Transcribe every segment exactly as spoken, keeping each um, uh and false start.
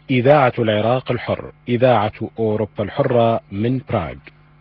إذاعة العراق الحر، إذاعة أوروبا الحرة من براغ.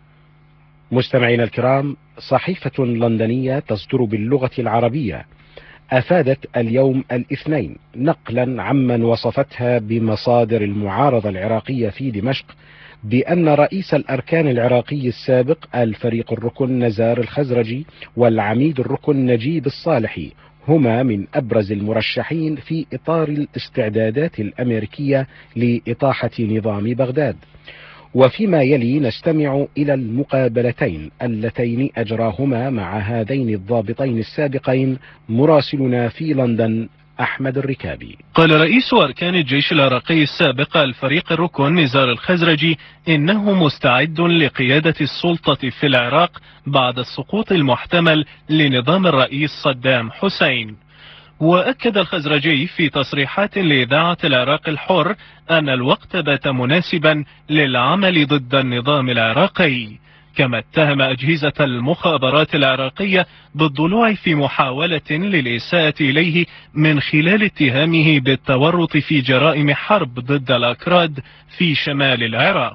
مستمعينا الكرام، صحيفة لندنية تصدر باللغة العربية أفادت اليوم الاثنين نقلا عمن وصفتها بمصادر المعارضة العراقية في دمشق بأن رئيس الأركان العراقي السابق الفريق الركن نزار الخزرجي والعميد الركن نجيب الصالحي هما من أبرز المرشحين في إطار الاستعدادات الأمريكية لإطاحة نظام بغداد. وفيما يلي نستمع إلى المقابلتين اللتين أجراهما مع هذين الضابطين السابقين مراسلنا في لندن أحمد الركابي. قال رئيس أركان الجيش العراقي السابق الفريق الركن نزار الخزرجي إنه مستعد لقيادة السلطة في العراق بعد السقوط المحتمل لنظام الرئيس صدام حسين. وأكد الخزرجي في تصريحات لإذاعة العراق الحر أن الوقت بات مناسبا للعمل ضد النظام العراقي، كما اتهم أجهزة المخابرات العراقية بالضلوع في محاولة للإساءة إليه من خلال اتهامه بالتورط في جرائم حرب ضد الأكراد في شمال العراق.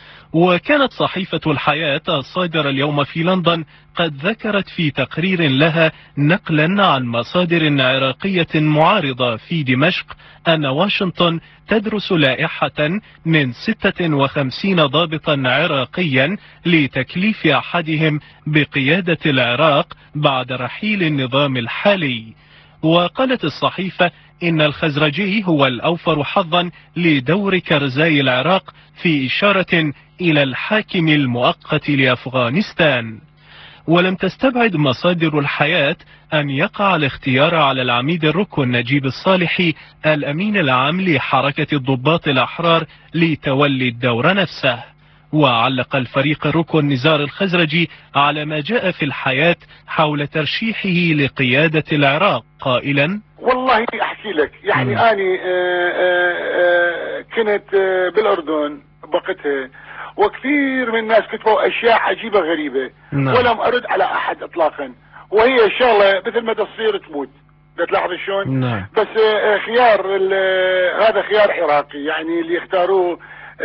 وكانت صحيفة الحياة الصادرة اليوم في لندن قد ذكرت في تقرير لها نقلا عن مصادر عراقية معارضة في دمشق أن واشنطن تدرس لائحة من ستة وخمسين ضابطا عراقيا لتكليف أحدهم بقيادة العراق بعد رحيل النظام الحالي. وقالت الصحيفة إن الخزرجي هو الأوفر حظا لدور كرزاي العراق في إشارة إلى الحاكم المؤقت لأفغانستان. ولم تستبعد مصادر الحياة أن يقع الاختيار على العميد الركن نجيب الصالحي الأمين العام لحركة الضباط الأحرار لتولي الدور نفسه. وعلق الفريق الركن نزار الخزرجي على ما جاء في الحياة حول ترشيحه لقيادة العراق قائلا: والله أحكي لك يعني م. أنا كنت بالأردن بوقتها، وكثير من الناس كتبوا أشياء عجيبة غريبة م. ولم أرد على أحد إطلاقا، وهي شغلة مثل ما تصير تموت. بتلاحظ شلون؟ نعم. بس خيار هذا خيار عراقي، يعني اللي يختاروه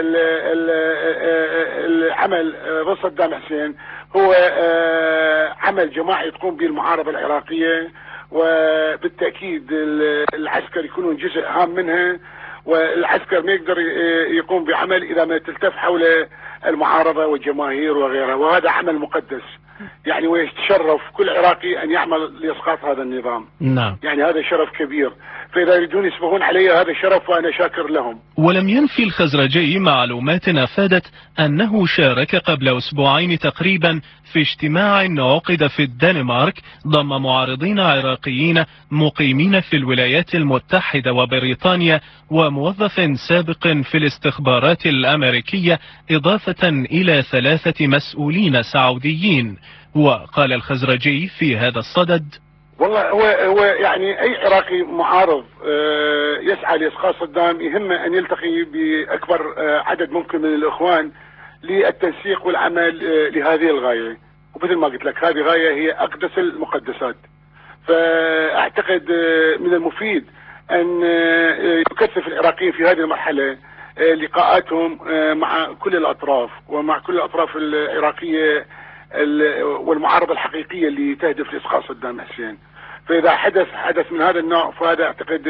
العمل ضد صدام حسين هو عمل جماعي تقوم به المعارضة العراقية، وبالتأكيد العسكر يكونون جزء هام منها، والعسكر ما يقدر يقوم بعمل إذا ما تلتف حول المعارضة والجماهير وغيرها، وهذا عمل مقدس يعني، ويتشرف كل عراقي أن يعمل لإسقاط هذا النظام. نعم. يعني هذا شرف كبير، فإذا يريدون يسبقون علي هذا شرف وأنا شاكر لهم. ولم ينفي الخزرجي معلومات أفادت أنه شارك قبل أسبوعين تقريبا في اجتماع عقد في الدنمارك ضم معارضين عراقيين مقيمين في الولايات المتحدة وبريطانيا وموظف سابق في الاستخبارات الأمريكية، إضافة إلى ثلاثة مسؤولين سعوديين. وقال الخزرجي في هذا الصدد: والله هو هو يعني اي عراقي معارض يسعى لاسقاط صدام يهمه ان يلتقي باكبر عدد ممكن من الاخوان للتنسيق والعمل لهذه الغايه، ومثل ما قلت لك هذه غايه هي اقدس المقدسات. فاعتقد من المفيد ان يكثف العراقيين في هذه المرحله لقاءاتهم مع كل الاطراف ومع كل الاطراف العراقيه والمعارضة الحقيقية اللي تهدف لإسقاط صدام حسين. فإذا حدث حدث من هذا النوع فهذا أعتقد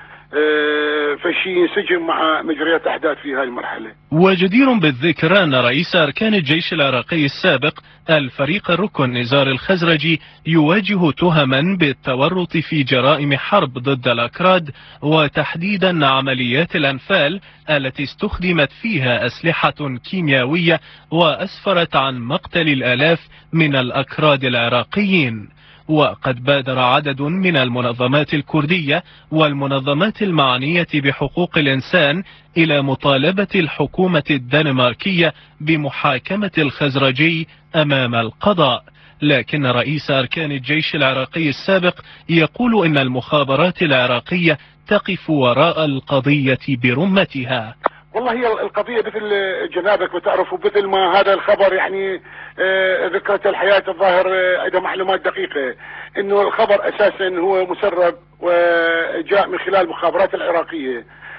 فشي ينسجم مع مجريات أحداث في هذه المرحلة. وجدير بالذكر أن رئيس أركان الجيش العراقي السابق الفريق الركن نزار الخزرجي يواجه تهما بالتورط في جرائم حرب ضد الأكراد، وتحديدا عمليات الأنفال التي استخدمت فيها أسلحة كيميائية وأسفرت عن مقتل الآلاف من الأكراد العراقيين. وقد بادر عدد من المنظمات الكردية والمنظمات المعنية بحقوق الإنسان إلى مطالبة الحكومة الدنماركية بمحاكمة الخزرجي أمام القضاء، لكن رئيس أركان الجيش العراقي السابق يقول إن المخابرات العراقية تقف وراء القضية برمتها. والله هي القضية مثل جنابك وتعرفوا، مثل ما هذا الخبر يعني آه ذكرت الحياة الظاهر آه عندها معلومات دقيقة انه الخبر اساسا هو مسرب وجاء من خلال المخابرات العراقية.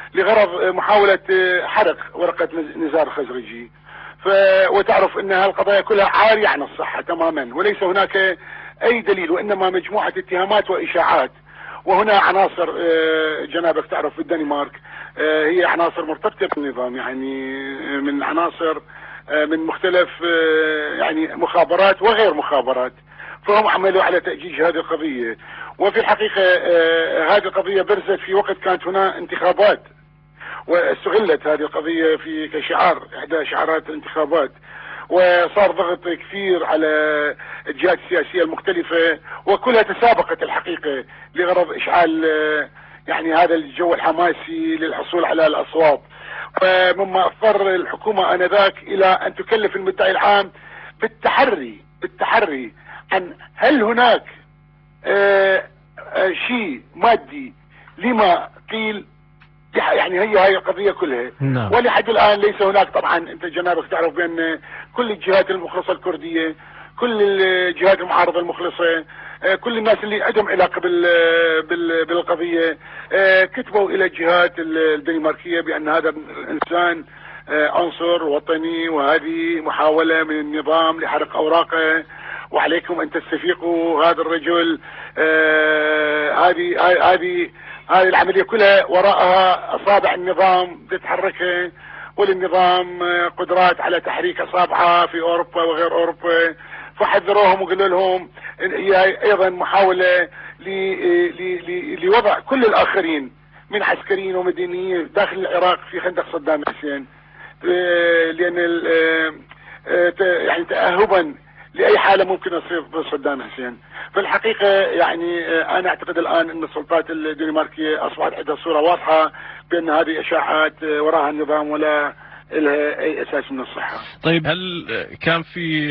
لغرض محاولة حرق ورقة نزار الخزرجي. ف... وتعرف ان هالقضايا كلها عارية عن الصحة تماما، وليس هناك اي دليل، وانما مجموعة اتهامات واشاعات. وهنا عناصر جنابك تعرف في الدنمارك هي عناصر مرتبطة بالنظام، يعني من عناصر من مختلف يعني مخابرات وغير مخابرات، فهم عملوا على تأجيج هذه القضية. وفي الحقيقة هذه القضية برزت في وقت كانت هنا انتخابات، واستغلت هذه القضية في كشعار إحدى شعارات الانتخابات، وصار ضغط كثير على الجهات السياسية المختلفة، وكلها تسابقت الحقيقة لغرض إشعال يعني هذا الجو الحماسي للحصول على الأصوات. ومما اضطر الحكومة آنذاك إلى أن تكلف المدعي العام بالتحري بالتحري عن هل هناك آه آه شيء مادي لما قيل، يعني هي هاي القضية كلها. نعم. ولحد الآن ليس هناك، طبعا أنت جنابك تعرف بأن كل الجهات المخلصة الكردية، كل الجهات المعارضة المخلصة، كل الناس اللي عندهم علاقة بال بال بالقضية كتبوا إلى الجهات الدنماركية بأن هذا الإنسان عنصر وطني، وهذه محاولة من النظام لحرق أوراقه، وعليكم أن تستفيقوا هذا الرجل. هذه هذه هذه العملية كلها وراءها أصابع النظام تتحركها، وللنظام قدرات على تحريك أصابعها في أوروبا وغير أوروبا. فحذروهم وقالوا لهم هي أيضا محاولة لوضع كل الآخرين من عسكريين ومدنيين داخل العراق في خندق صدام حسين، لأن يعني تأهبا لأي حالة ممكن تصير بصدام حسين. في الحقيقة يعني أنا أعتقد الآن أن السلطات الدنماركية أصبحت عندها صورة واضحة بأن هذه إشاعات وراها النظام ولا لها أي أساس من الصحة. طيب، هل كان في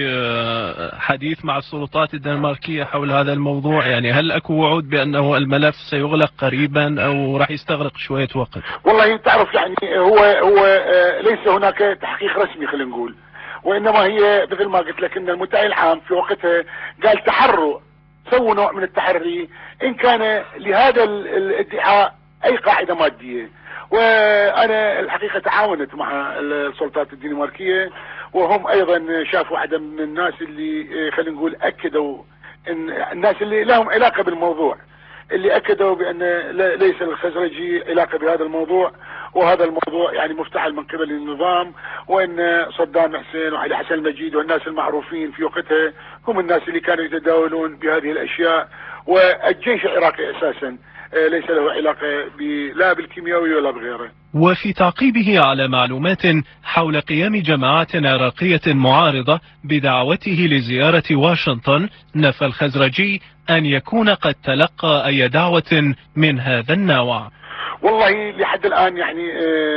حديث مع السلطات الدنماركية حول هذا الموضوع؟ يعني هل أكو وعود بأنه الملف سيغلق قريبا أو راح يستغرق شوية وقت؟ والله تعرف يعني هو هو ليس هناك تحقيق رسمي خلينا نقول، وإنما هي مثل ما قلت لك أن المدعي العام في وقتها قال تحروا، سووا نوع من التحري إن كان لهذا الادعاء أي قاعدة مادية. وأنا الحقيقة تعاونت مع السلطات الدنماركية، وهم أيضا شافوا واحدة من الناس اللي خلينا نقول أكدوا إن الناس اللي لهم علاقة بالموضوع، اللي أكدوا بأن ليس الخزرجي علاقة بهذا الموضوع، وهذا الموضوع يعني مفتعل من قبل النظام، وأن صدام حسين وعلي حسن المجيد والناس المعروفين في وقتها هم الناس اللي كانوا يتداولون بهذه الأشياء. والجيش العراقي أساسا ليس له علاقة لا بالكيميائي ولا بغيره. وفي تعقيبه على معلومات حول قيام جماعات عراقية معارضة بدعوته لزيارة واشنطن، نفى الخزرجي أن يكون قد تلقى أي دعوة من هذا النوع. والله لحد الآن يعني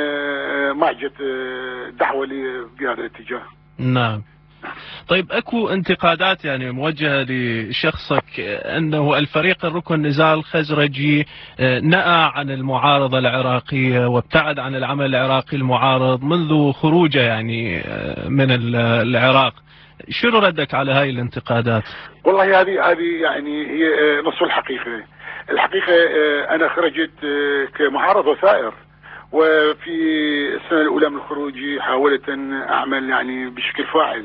ما جت دعوة لي بهذا الاتجاه. نعم. طيب، اكو انتقادات يعني موجهة لشخصك انه الفريق الركن نزار الخزرجي نأى عن المعارضة العراقية وابتعد عن العمل العراقي المعارض منذ خروجه يعني من العراق. شنو ردك على هاي الانتقادات؟ والله هذه هذه يعني هي نص الحقيقة. الحقيقة انا خرجت كمعارض وثائر، وفي السنة الاولى من خروجي حاولت ان اعمل يعني بشكل فاعل،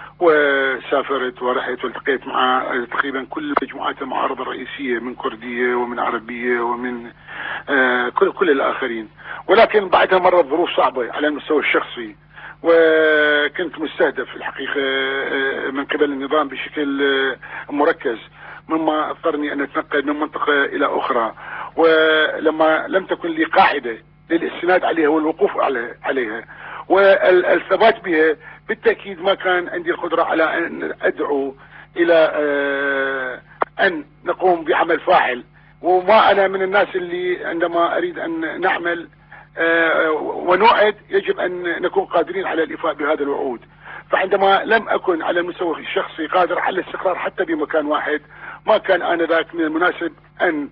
وسافرت ورحت والتقيت مع تقريبا كل مجموعات المعارضة الرئيسية من كردية ومن عربية ومن آه كل كل الآخرين. ولكن بعدها مرت ظروف صعبة على المستوى الشخصي، وكنت مستهدف الحقيقة آه من قبل النظام بشكل آه مركز، مما اضطرني أن أتنقل من منطقة إلى أخرى. ولما لم تكن لي قاعدة للاستناد عليها والوقوف عليها والثبات بها، بالتأكيد ما كان عندي القدرة على أن أدعو إلى أن نقوم بعمل فاعل. وما أنا من الناس اللي عندما أريد أن نعمل ونوعد يجب أن نكون قادرين على الإفاء بهذا الوعود. فعندما لم أكن على المستوى الشخصي قادر على الاستقرار حتى بمكان واحد، ما كان آنذاك من المناسب أن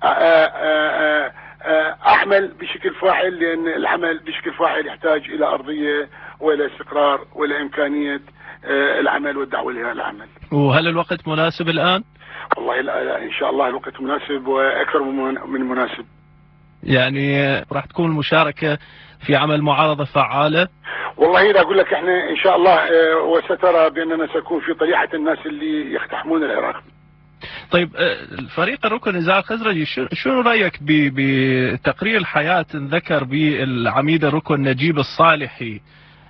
أعمل بشكل فاعل، لأن العمل بشكل فاعل يحتاج إلى أرضية وإلى استقرار وإلى إمكانية العمل والدعوة لهذا العمل. وهل الوقت مناسب الآن؟ والله لا لا إن شاء الله الوقت مناسب وأكثر من مناسب. يعني راح تكون المشاركة في عمل معارضة فعالة؟ والله لا أقول لك احنا إن شاء الله وسترى بأننا سنكون في طليعة الناس اللي يقتحمون العراق. طيب الفريق الركن نزار الخزرجي شنو رأيك بتقرير الحياة ذكر بالعميد الركن نجيب الصالحي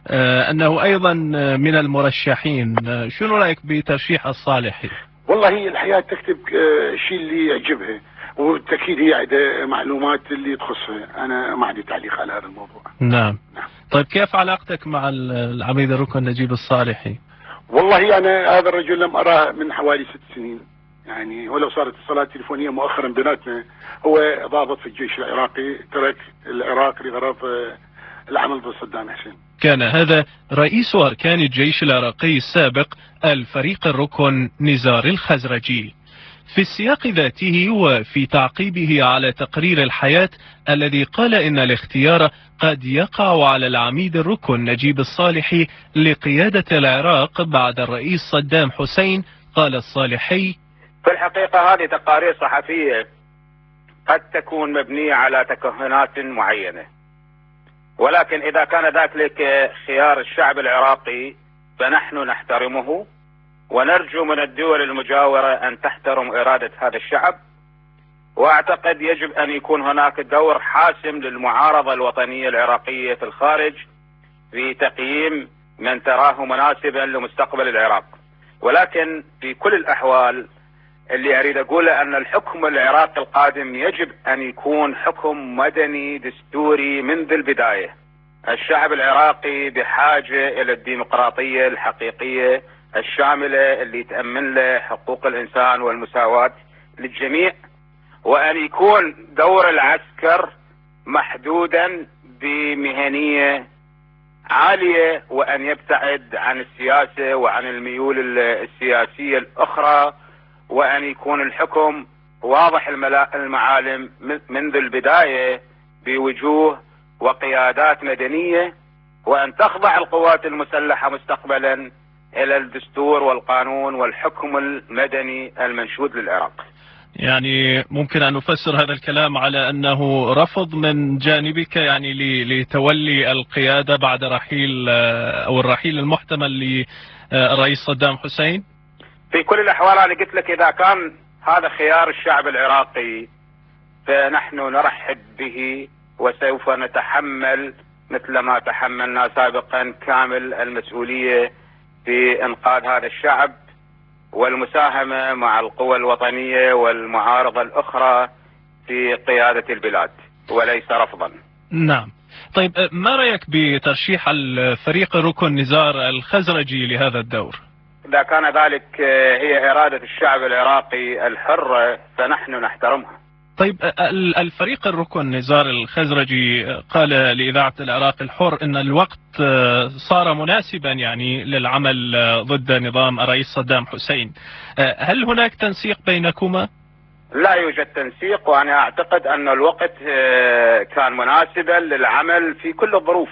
أنه أيضا من المرشحين؟ شنو رأيك بترشيح الصالحي؟ والله هي الحياة تكتب الشيء اللي يعجبها، وبالتأكيد هي عندها معلومات اللي تخصها. أنا ما عندي تعليق على هذا الموضوع. نعم. نعم. طيب كيف علاقتك مع العميد الركن نجيب الصالحي؟ والله أنا هذا الرجل لم أراه من حوالي ست سنين، يعني ولو صارت اتصالات تليفونية مؤخرا بيناتنا. هو ضابط في الجيش العراقي، ترك العراق لغرض العمل ضد صدام حسين. كان هذا رئيس أركان الجيش العراقي السابق الفريق الركن نزار الخزرجي. في السياق ذاته وفي تعقيبه على تقرير الحياة الذي قال إن الاختيار قد يقع على العميد الركن نجيب الصالحي لقيادة العراق بعد الرئيس صدام حسين، قال الصالحي: في الحقيقة هذه تقارير صحفية قد تكون مبنية على تكهنات معينة، ولكن إذا كان ذلك خيار الشعب العراقي فنحن نحترمه، ونرجو من الدول المجاورة أن تحترم إرادة هذا الشعب. وأعتقد يجب أن يكون هناك دور حاسم للمعارضة الوطنية العراقية في الخارج في تقييم من تراه مناسبا لمستقبل العراق. ولكن في كل الأحوال اللي أريد أقوله أن الحكم العراقي القادم يجب أن يكون حكم مدني دستوري منذ البداية. الشعب العراقي بحاجة إلى الديمقراطية الحقيقية الشاملة اللي تأمن له حقوق الإنسان والمساواة للجميع، وأن يكون دور العسكر محدودا بمهنية عالية، وأن يبتعد عن السياسة وعن الميول السياسية الأخرى، وأن يكون الحكم واضح المعالم منذ البداية بوجوه وقيادات مدنية، وأن تخضع القوات المسلحة مستقبلا إلى الدستور والقانون والحكم المدني المنشود للعراق. يعني ممكن أن نفسر هذا الكلام على أنه رفض من جانبك يعني لتولي القيادة بعد رحيل أو الرحيل المحتمل للرئيس صدام حسين؟ في كل الأحوال أنا قلت لك إذا كان هذا خيار الشعب العراقي فنحن نرحب به، وسوف نتحمل مثل ما تحملنا سابقا كامل المسؤولية في إنقاذ هذا الشعب والمساهمة مع القوى الوطنية والمعارضة الأخرى في قيادة البلاد، وليس رفضا. نعم. طيب ما رأيك بترشيح الفريق الركن نزار الخزرجي لهذا الدور؟ إذا كان ذلك هي إرادة الشعب العراقي الحرة فنحن نحترمها. طيب الفريق الركن نزار الخزرجي قال لإذاعة العراق الحر إن الوقت صار مناسبا يعني للعمل ضد نظام الرئيس صدام حسين. هل هناك تنسيق بينكما؟ لا يوجد تنسيق، وأنا أعتقد أن الوقت كان مناسبا للعمل في كل الظروف.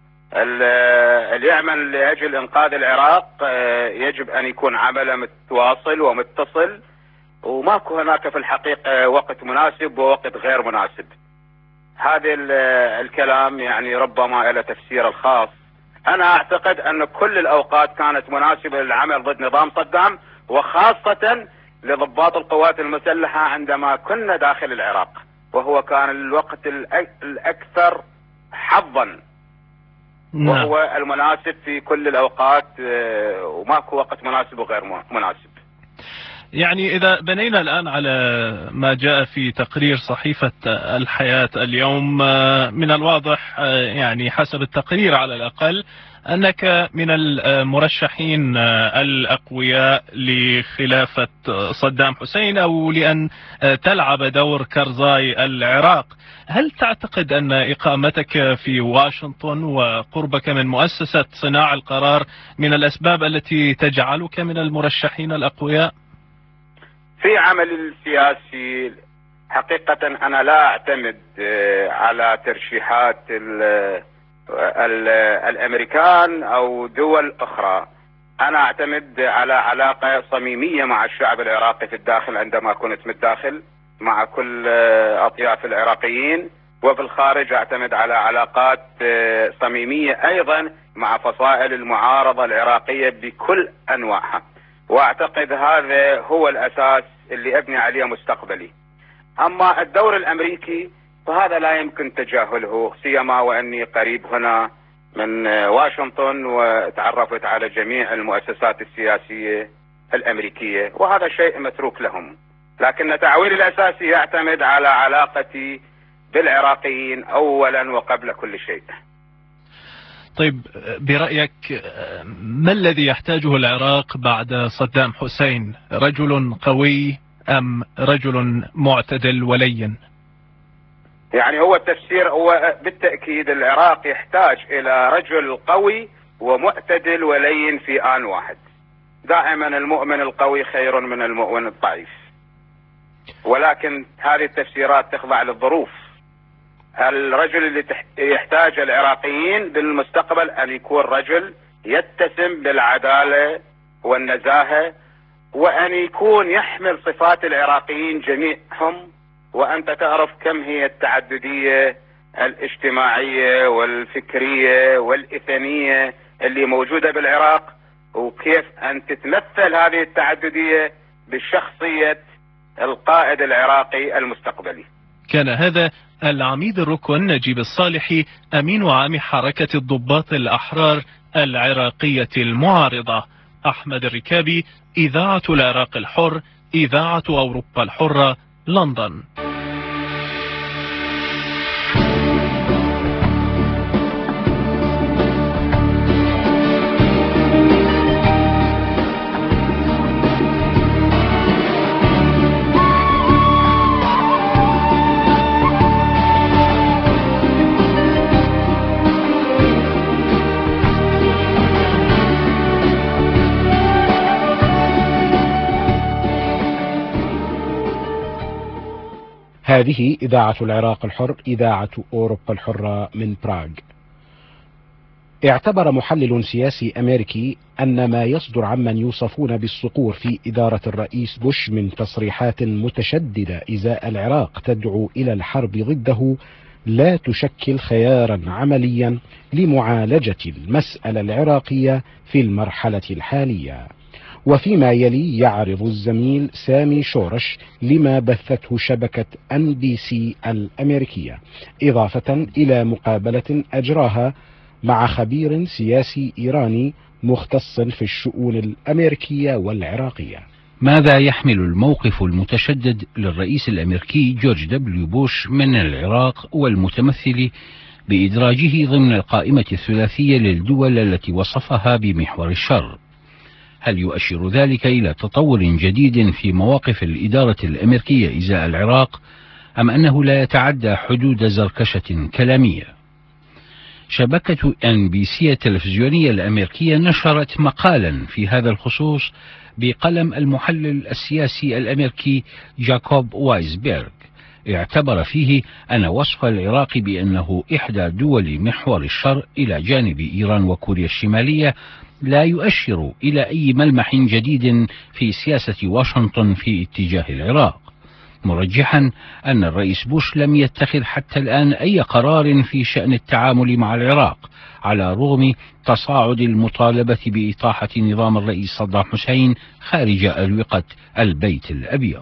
اللي يعمل لأجل إنقاذ العراق يجب أن يكون عمله متواصل ومتصل، وماكو هناك في الحقيقة وقت مناسب ووقت غير مناسب. هذا الكلام يعني ربما له تفسير الخاص. أنا أعتقد أن كل الأوقات كانت مناسبة للعمل ضد نظام صدام، وخاصة لضباط القوات المسلحة عندما كنا داخل العراق، وهو كان الوقت الأكثر حظا وهو المناسب في كل الأوقات، وماكو وقت مناسب وغير مناسب. يعني إذا بنينا الآن على ما جاء في تقرير صحيفة الحياة اليوم، من الواضح يعني حسب التقرير على الأقل أنك من المرشحين الأقوياء لخلافة صدام حسين أو لأن تلعب دور كرزاي العراق. هل تعتقد أن إقامتك في واشنطن وقربك من مؤسسة صناع القرار من الأسباب التي تجعلك من المرشحين الأقوياء؟ في عمل السياسي حقيقة أنا لا أعتمد على ترشيحات ال ال الأمريكان أو دول أخرى. أنا أعتمد على علاقة صميمية مع الشعب العراقي في الداخل عندما كنت بالداخل مع كل أطياف العراقيين، وفي الخارج أعتمد على علاقات صميمية أيضا مع فصائل المعارضة العراقية بكل أنواعها، وأعتقد هذا هو الأساس اللي أبني عليه مستقبلي. أما الدور الأمريكي فهذا لا يمكن تجاهله، سيما وأني قريب هنا من واشنطن وتعرفت على جميع المؤسسات السياسية الأمريكية، وهذا شيء متروك لهم. لكن تعويلي الأساسي يعتمد على علاقتي بالعراقيين أولا وقبل كل شيء. طيب برأيك ما الذي يحتاجه العراق بعد صدام حسين؟ رجل قوي أم رجل معتدل ولين؟ يعني هو التفسير هو بالتأكيد العراق يحتاج إلى رجل قوي ومعتدل ولين في آن واحد. دائما المؤمن القوي خير من المؤمن الضعيف، ولكن هذه التفسيرات تخضع للظروف. الرجل اللي يحتاج العراقيين بالمستقبل أن يكون رجل يتسم بالعدالة والنزاهة، وأن يكون يحمل صفات العراقيين جميعهم. وأنت تعرف كم هي التعددية الاجتماعية والفكرية والإثنية اللي موجودة بالعراق، وكيف أن تتمثل هذه التعددية بشخصية القائد العراقي المستقبلي. كان هذا العميد الركن نجيب الصالحي أمين عام حركة الضباط الأحرار العراقية المعارضة. أحمد الركابي، إذاعة العراق الحر، إذاعة أوروبا الحرة، لندن. هذه إذاعة العراق الحر، إذاعة أوروبا الحرة من براغ. اعتبر محلل سياسي أمريكي أن ما يصدر عمن يوصفون بالصقور في إدارة الرئيس بوش من تصريحات متشددة إزاء العراق تدعو إلى الحرب ضده لا تشكل خيارا عمليا لمعالجة المسألة العراقية في المرحلة الحالية. وفيما يلي يعرض الزميل سامي شورش لما بثته شبكة أن بي سي الأمريكية، إضافة إلى مقابلة أجراها مع خبير سياسي إيراني مختص في الشؤون الأمريكية والعراقية. ماذا يحمل الموقف المتشدد للرئيس الأمريكي جورج دبليو بوش من العراق والمتمثل بإدراجه ضمن القائمة الثلاثية للدول التي وصفها بمحور الشر؟ هل يؤشر ذلك إلى تطور جديد في مواقف الإدارة الأمريكية إزاء العراق، أم أنه لا يتعدى حدود زركشة كلامية؟ شبكة أن بي سي التلفزيونية الأمريكية نشرت مقالا في هذا الخصوص بقلم المحلل السياسي الأمريكي جاكوب وايزبيرغ، اعتبر فيه أن وصف العراق بأنه إحدى دول محور الشر إلى جانب إيران وكوريا الشمالية لا يؤشر إلى أي ملمح جديد في سياسة واشنطن في اتجاه العراق، مرجحا أن الرئيس بوش لم يتخذ حتى الآن أي قرار في شأن التعامل مع العراق، على رغم تصاعد المطالبة بإطاحة نظام الرئيس صدام حسين خارج أروقة البيت الأبيض.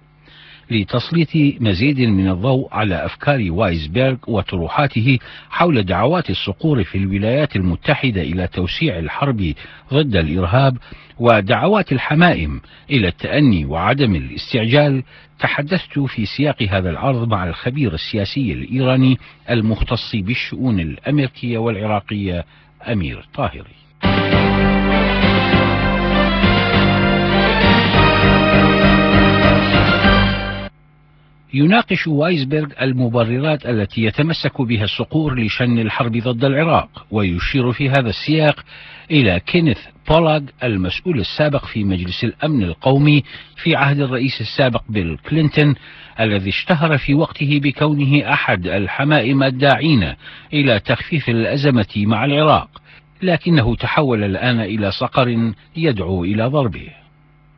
لتسليط مزيد من الضوء على أفكار وايزبيرغ وطروحاته حول دعوات الصقور في الولايات المتحدة إلى توسيع الحرب ضد الإرهاب ودعوات الحمائم إلى التأني وعدم الاستعجال، تحدثت في سياق هذا العرض مع الخبير السياسي الإيراني المختص بالشؤون الأمريكية والعراقية أمير طاهري. يناقش وايزبيرغ المبررات التي يتمسك بها الصقور لشن الحرب ضد العراق، ويشير في هذا السياق إلى كينيث بولاغ المسؤول السابق في مجلس الأمن القومي في عهد الرئيس السابق بيل كلينتون، الذي اشتهر في وقته بكونه أحد الحمائم الداعين إلى تخفيف الأزمة مع العراق، لكنه تحول الآن إلى صقر يدعو إلى ضربه.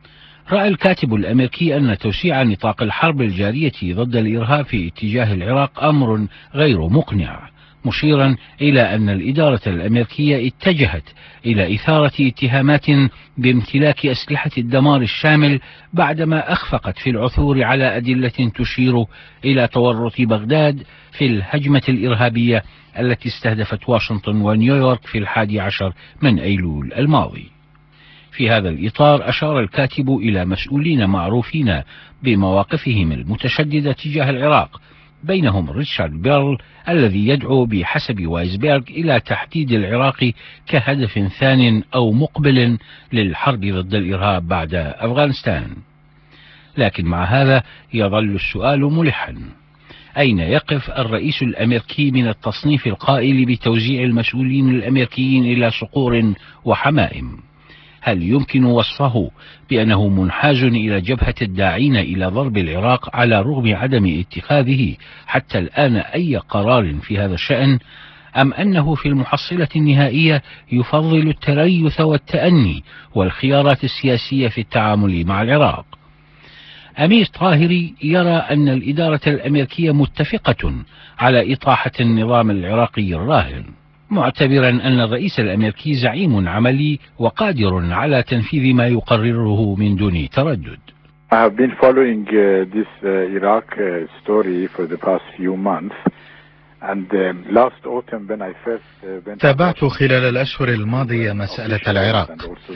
رأى الكاتب الأمريكي أن توسيع نطاق الحرب الجارية ضد الإرهاب في اتجاه العراق أمر غير مقنع، مشيرا إلى أن الإدارة الأمريكية اتجهت إلى إثارة اتهامات بامتلاك أسلحة الدمار الشامل بعدما أخفقت في العثور على أدلة تشير إلى تورط بغداد في الهجمة الإرهابية التي استهدفت واشنطن ونيويورك في الحادي عشر من أيلول الماضي. في هذا الإطار أشار الكاتب إلى مسؤولين معروفين بمواقفهم المتشددة تجاه العراق، بينهم ريتشارد بيرل الذي يدعو بحسب وايزبيرغ إلى تحديد العراق كهدف ثان أو مقبل للحرب ضد الإرهاب بعد أفغانستان. لكن مع هذا يظل السؤال ملحا: أين يقف الرئيس الأمريكي من التصنيف القائل بتوزيع المسؤولين الأمريكيين إلى صقور وحمائم؟ هل يمكن وصفه بأنه منحاز إلى جبهة الداعين إلى ضرب العراق على رغم عدم اتخاذه حتى الآن أي قرار في هذا الشأن، أم أنه في المحصلة النهائية يفضل التريث والتأني والخيارات السياسية في التعامل مع العراق؟ أمير طاهري يرى أن الإدارة الأمريكية متفقة على إطاحة النظام العراقي الراهن، معتبرا أن الرئيس الأمريكي زعيم عملي وقادر على تنفيذ ما يقرره من دون تردد. I have been following uh, this uh, Iraq uh, story for the past few months. تابعت خلال الأشهر الماضية مسألة العراق،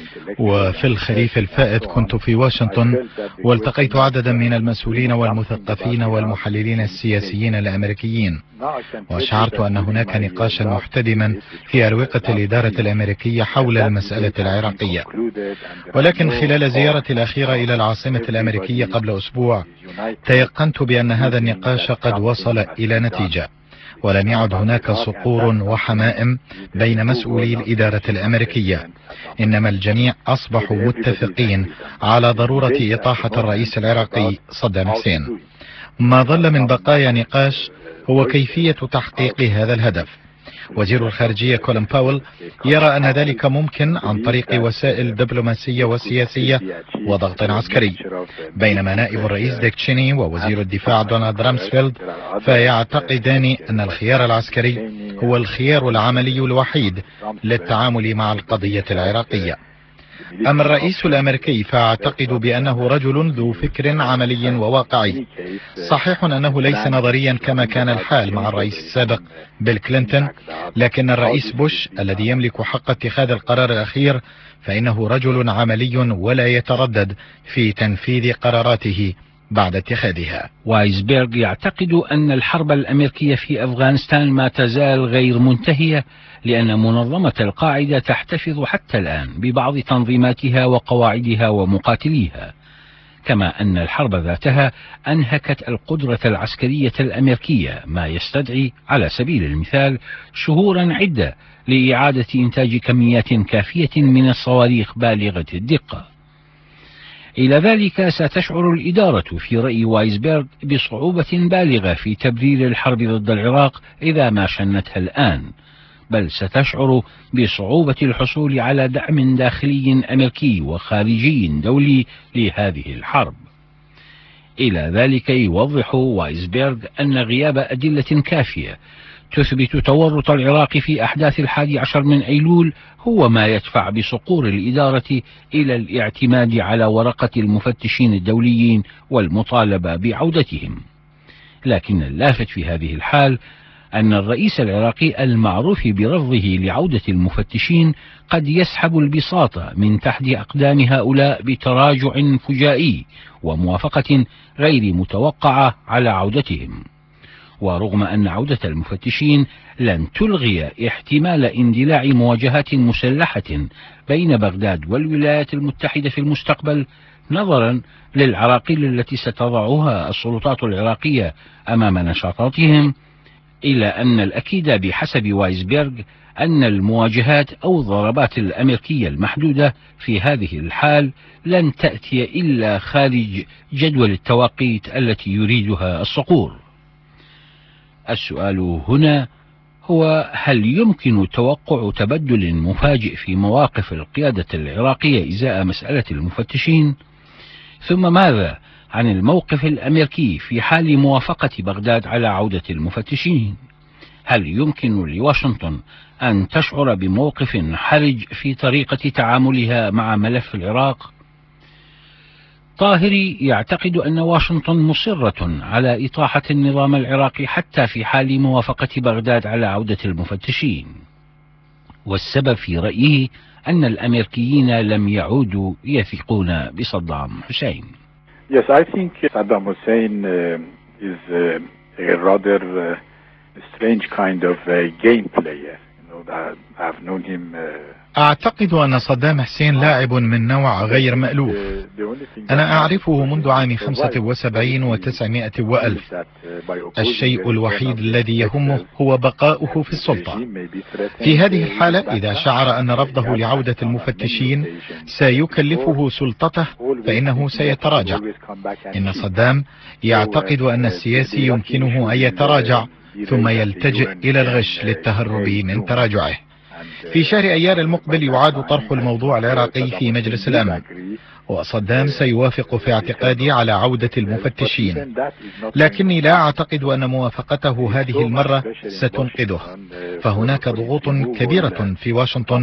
وفي الخريف الفائت كنت في واشنطن والتقيت عددا من المسؤولين والمثقفين والمحللين السياسيين الأمريكيين، وشعرت أن هناك نقاشا محتدما في أروقة الإدارة الأمريكية حول المسألة العراقية. ولكن خلال زيارتي الأخيرة إلى العاصمة الأمريكية قبل أسبوع تيقنت بأن هذا النقاش قد وصل إلى نتيجة، ولم يعد هناك صقور وحمائم بين مسؤولي الإدارة الأمريكية، إنما الجميع أصبحوا متفقين على ضرورة إطاحة الرئيس العراقي صدام حسين. ما ظل من بقايا نقاش هو كيفية تحقيق هذا الهدف. وزير الخارجية كولين باول يرى أن ذلك ممكن عن طريق وسائل دبلوماسية وسياسية وضغط عسكري، بينما نائب الرئيس ديك تشيني ووزير الدفاع دونالد رامسفيلد فيعتقدان أن الخيار العسكري هو الخيار العملي الوحيد للتعامل مع القضية العراقية. أما الرئيس الأمريكي فأعتقد بأنه رجل ذو فكر عملي وواقعي. صحيح أنه ليس نظريا كما كان الحال مع الرئيس السابق بيل كلينتون، لكن الرئيس بوش الذي يملك حق اتخاذ القرار الأخير فإنه رجل عملي ولا يتردد في تنفيذ قراراته بعد اتخاذها. وايزبيرغ يعتقد أن الحرب الأمريكية في أفغانستان ما تزال غير منتهية، لأن منظمة القاعدة تحتفظ حتى الآن ببعض تنظيماتها وقواعدها ومقاتليها، كما أن الحرب ذاتها أنهكت القدرة العسكرية الأمريكية، ما يستدعي على سبيل المثال شهورا عدة لإعادة إنتاج كميات كافية من الصواريخ بالغة الدقة. إلى ذلك ستشعر الإدارة في رأي وايزبيرغ بصعوبة بالغة في تبرير الحرب ضد العراق إذا ما شنتها الآن، بل ستشعر بصعوبة الحصول على دعم داخلي أمريكي وخارجي دولي لهذه الحرب. إلى ذلك يوضح وايزبيرغ أن غياب أدلة كافية تثبت تورط العراق في أحداث الحادي عشر من أيلول هو ما يدفع بصقور الإدارة إلى الاعتماد على ورقة المفتشين الدوليين والمطالبة بعودتهم. لكن اللافت في هذه الحال أن الرئيس العراقي المعروف برفضه لعودة المفتشين قد يسحب البساط من تحت أقدام هؤلاء بتراجع فجائي وموافقة غير متوقعة على عودتهم. ورغم أن عودة المفتشين لن تلغي احتمال اندلاع مواجهات مسلحة بين بغداد والولايات المتحدة في المستقبل، نظرا للعراقيل التي ستضعها السلطات العراقية أمام نشاطاتهم، إلا أن الأكيد بحسب وايزبيرغ أن المواجهات أو الضربات الأمريكية المحدودة في هذه الحال لن تأتي إلا خارج جدول التوقيت التي يريدها الصقور. السؤال هنا هو: هل يمكن توقع تبدل مفاجئ في مواقف القيادة العراقية إزاء مسألة المفتشين؟ ثم ماذا عن الموقف الأمريكي في حال موافقة بغداد على عودة المفتشين؟ هل يمكن لواشنطن أن تشعر بموقف حرج في طريقة تعاملها مع ملف العراق؟ طاهري يعتقد أن واشنطن مصرة على إطاحة النظام العراقي حتى في حال موافقة بغداد على عودة المفتشين، والسبب في رأيه أن الأمريكيين لم يعودوا يثقون بصدام حسين. Yes, I think Saddam Hussein uh, is uh, a rather uh, strange kind of uh, game player. You know, that I've known him. Uh, أعتقد أن صدام حسين لاعب من نوع غير مألوف. أنا أعرفه منذ عام خمسة وسبعين وتسعمائة وألف. الشيء الوحيد الذي يهمه هو بقاؤه في السلطة. في هذه الحالة إذا شعر أن رفضه لعودة المفتشين سيكلفه سلطته فإنه سيتراجع. إن صدام يعتقد أن السياسي يمكنه أن يتراجع ثم يلتجئ إلى الغش للتهرب من تراجعه. في شهر أيار المقبل يعاد طرح الموضوع العراقي في مجلس الأمن، وصدام سيوافق في اعتقادي على عودة المفتشين، لكني لا أعتقد أن موافقته هذه المرة ستنقذه، فهناك ضغوط كبيرة في واشنطن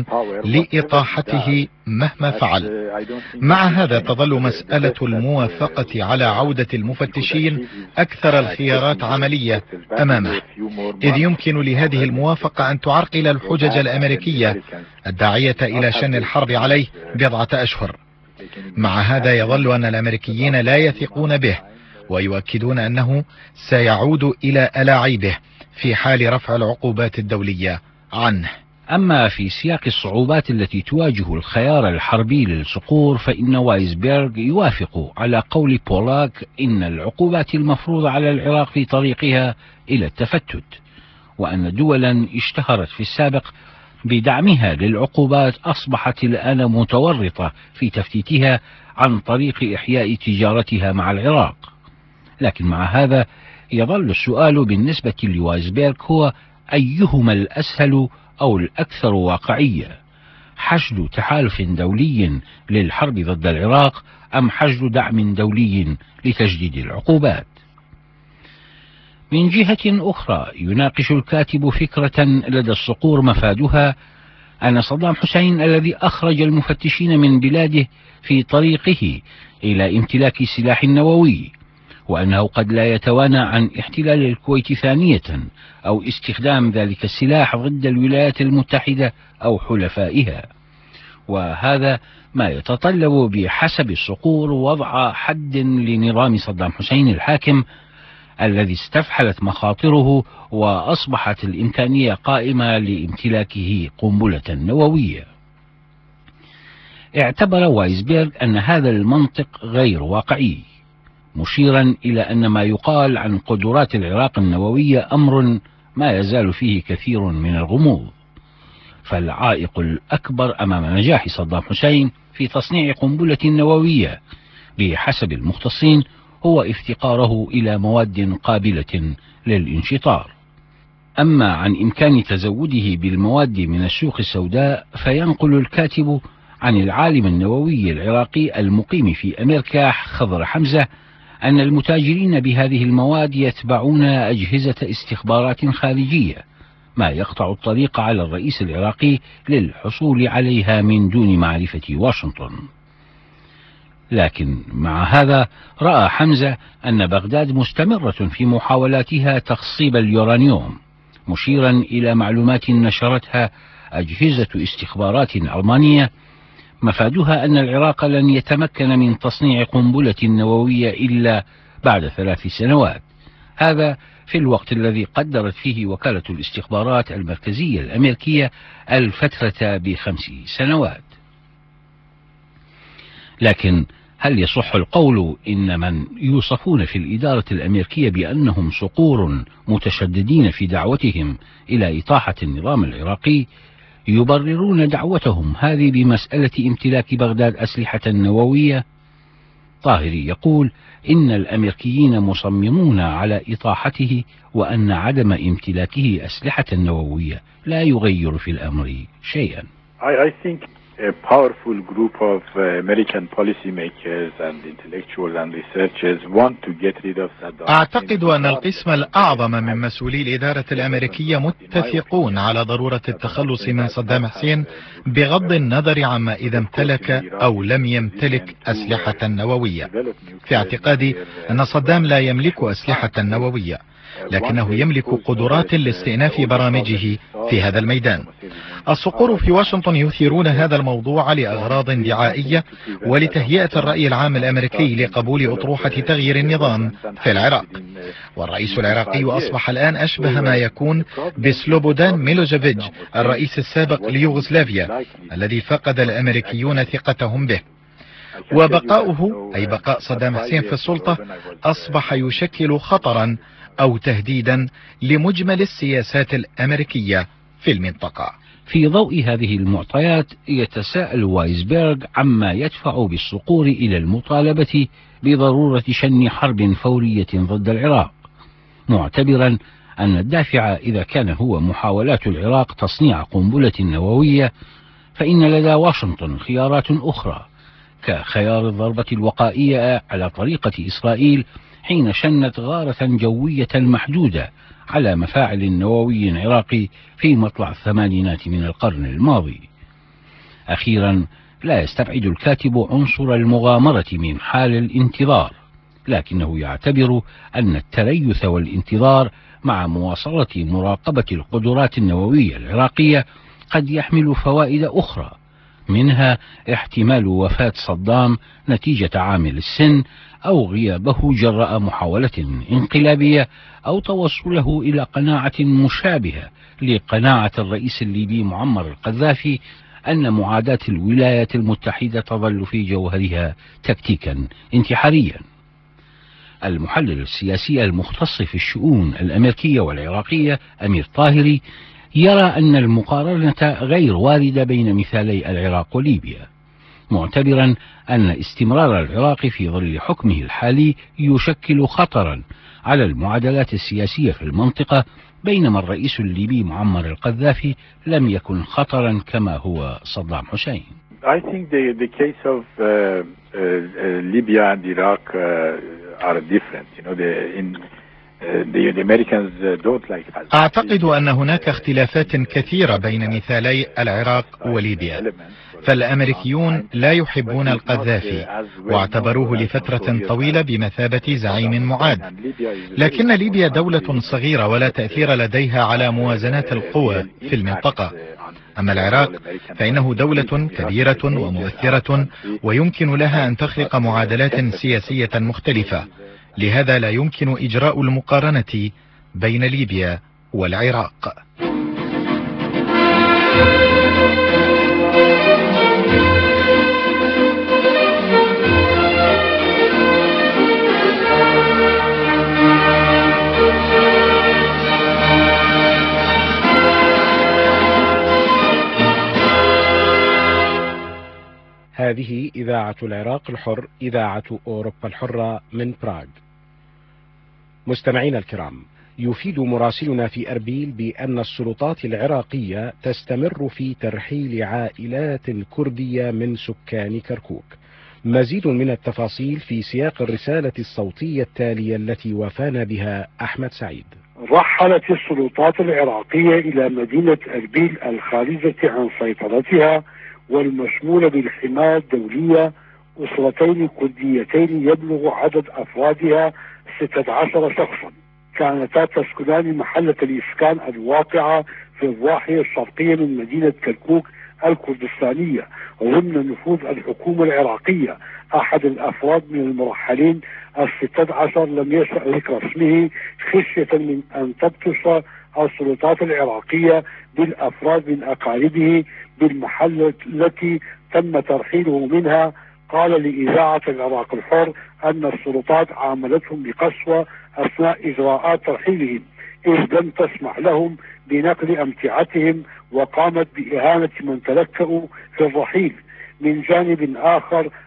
لإطاحته مهما فعل. مع هذا تظل مسألة الموافقة على عودة المفتشين أكثر الخيارات عملية أمامه، إذ يمكن لهذه الموافقة أن تعرقل الحجج الأمريكية الداعية إلى شن الحرب عليه بضعة أشهر. مع هذا يظل أن الأمريكيين لا يثقون به ويؤكدون أنه سيعود إلى ألاعيبه في حال رفع العقوبات الدولية عنه. أما في سياق الصعوبات التي تواجه الخيار الحربي للصقور، فإن وايزبيرغ يوافق على قول بولاك إن العقوبات المفروضة على العراق في طريقها إلى التفتت، وأن دولا اشتهرت في السابق بدعمها للعقوبات أصبحت الآن متورطة في تفتيتها عن طريق إحياء تجارتها مع العراق. لكن مع هذا يظل السؤال بالنسبة لوايزبيرغ هو أيهما الأسهل أو الأكثر واقعية، حشد تحالف دولي للحرب ضد العراق أم حشد دعم دولي لتجديد العقوبات؟ من جهة أخرى يناقش الكاتب فكرة لدى الصقور مفادها أن صدام حسين الذي أخرج المفتشين من بلاده في طريقه إلى امتلاك سلاح نووي، وأنه قد لا يتوانى عن احتلال الكويت ثانية أو استخدام ذلك السلاح ضد الولايات المتحدة أو حلفائها، وهذا ما يتطلب بحسب الصقور وضع حد لنظام صدام حسين الحاكم الذي استفحلت مخاطره وأصبحت الإمكانية قائمة لامتلاكه قنبلة نووية. اعتبر وايزبيرغ أن هذا المنطق غير واقعي، مشيرا إلى أن ما يقال عن قدرات العراق النووية أمر ما يزال فيه كثير من الغموض، فالعائق الأكبر أمام نجاح صدام حسين في تصنيع قنبلة نووية بحسب المختصين هو افتقاره إلى مواد قابلة للانشطار. أما عن إمكان تزوده بالمواد من السوق السوداء، فينقل الكاتب عن العالم النووي العراقي المقيم في أمريكا خضر حمزة أن المتاجرين بهذه المواد يتبعون أجهزة استخبارات خارجية، ما يقطع الطريق على الرئيس العراقي للحصول عليها من دون معرفة واشنطن. لكن مع هذا رأى حمزة أن بغداد مستمرة في محاولاتها تخصيب اليورانيوم، مشيرا إلى معلومات نشرتها أجهزة استخبارات ألمانية مفادها أن العراق لن يتمكن من تصنيع قنبلة نووية إلا بعد ثلاث سنوات، هذا في الوقت الذي قدرت فيه وكالة الاستخبارات المركزية الأمريكية الفترة بخمس سنوات. لكن هل يصح القول إن من يوصفون في الإدارة الأمريكية بأنهم صقور متشددين في دعوتهم إلى إطاحة النظام العراقي يبررون دعوتهم هذه بمسألة امتلاك بغداد أسلحة نووية؟ طاهري يقول إن الأمريكيين مصممون على إطاحته، وأن عدم امتلاكه أسلحة نووية لا يغير في الأمر شيئا. I, I think a powerful group of uh, American policymakers and intellectuals and researchers want to get rid of Saddam. أعتقد أن القسم الأعظم من مسؤولي الإدارة الأمريكية متفقون على ضرورة التخلص من صدام حسين بغض النظر عما إذا امتلك أو لم يمتلك أسلحة نووية. في اعتقادي أن صدام لا يملك أسلحة نووية، لكنه يملك قدرات لاستئناف برامجه في هذا الميدان. الصقور في واشنطن يثيرون هذا الموضوع لأغراض دعائية ولتهيئة الرأي العام الأمريكي لقبول أطروحة تغيير النظام في العراق. والرئيس العراقي أصبح الآن أشبه ما يكون بسلوبودان ميلوجيفيتش الرئيس السابق ليوغوسلافيا الذي فقد الأمريكيون ثقتهم به. وبقاؤه أي بقاء صدام حسين في السلطة أصبح يشكل خطرا أو تهديدا لمجمل السياسات الأمريكية في المنطقة. في ضوء هذه المعطيات يتساءل وايزبيرغ عما يدفع بالصقور إلى المطالبة بضرورة شن حرب فورية ضد العراق، معتبرا أن الدافع إذا كان هو محاولات العراق تصنيع قنبلة نووية، فإن لدى واشنطن خيارات أخرى كخيار الضربة الوقائية على طريقة إسرائيل حين شنت غارة جوية محدودة على مفاعل نووي عراقي في مطلع الثمانينات من القرن الماضي. أخيرا، لا يستبعد الكاتب عنصر المغامرة من حال الانتظار، لكنه يعتبر أن التريث والانتظار مع مواصلة مراقبة القدرات النووية العراقية قد يحمل فوائد أخرى، منها احتمال وفاة صدام نتيجة عامل السن أو غيابه جراء محاولة انقلابية أو توصله إلى قناعة مشابهة لقناعة الرئيس الليبي معمر القذافي أن معاداة الولايات المتحدة تظل في جوهرها تكتيكا انتحاريا. المحلل السياسي المختص في الشؤون الأمريكية والعراقية أمير طاهري يرى أن المقارنة غير واردة بين مثالي العراق وليبيا، معتبرا أن استمرار العراق في ظل حكمه الحالي يشكل خطرا على المعادلات السياسية في المنطقة، بينما الرئيس الليبي معمر القذافي لم يكن خطرا كما هو صدام حسين. I think the, the case of uh, uh, Libya and Iraq uh, are different. You know, the, in أعتقد أن هناك اختلافات كثيرة بين مثالي العراق وليبيا، فالأمريكيون لا يحبون القذافي واعتبروه لفترة طويلة بمثابة زعيم معاد، لكن ليبيا دولة صغيرة ولا تأثير لديها على موازنات القوى في المنطقة. أما العراق فإنه دولة كبيرة ومؤثرة ويمكن لها أن تخلق معادلات سياسية مختلفة، لهذا لا يمكن إجراء المقارنة بين ليبيا والعراق. هذه إذاعة العراق الحر، إذاعة أوروبا الحرة من براغ. مستمعينا الكرام، يفيد مراسلنا في أربيل بأن السلطات العراقية تستمر في ترحيل عائلات كردية من سكان كركوك. مزيد من التفاصيل في سياق الرسالة الصوتية التالية التي وافانا بها أحمد سعيد. رحلت السلطات العراقية إلى مدينة أربيل الخارجة عن سيطرتها والمشمولة بالحماية الدولية أسرتين كرديتين يبلغ عدد أفرادها ستة عشر شخصا، كانتا تسكنان محلة الإسكان الواقعة في الضاحية الشرقية من مدينة كركوك الكردستانية ضمن نفوذ الحكومة العراقية. أحد الأفراد من المرحلين الستة عشر لم يشأ ذكر اسمه خشية من أن تبطش السلطات العراقية بالأفراد من أقاربه بالمحلة التي تم ترحيله منها. قال لإذاعة العراق الحر أن السلطات عاملتهم بقسوة أثناء إجراءات ترحيلهم، إذ لم تسمح لهم بنقل أمتعتهم وقامت بإهانة من تلكأوا في الرحيل. من جانب آخر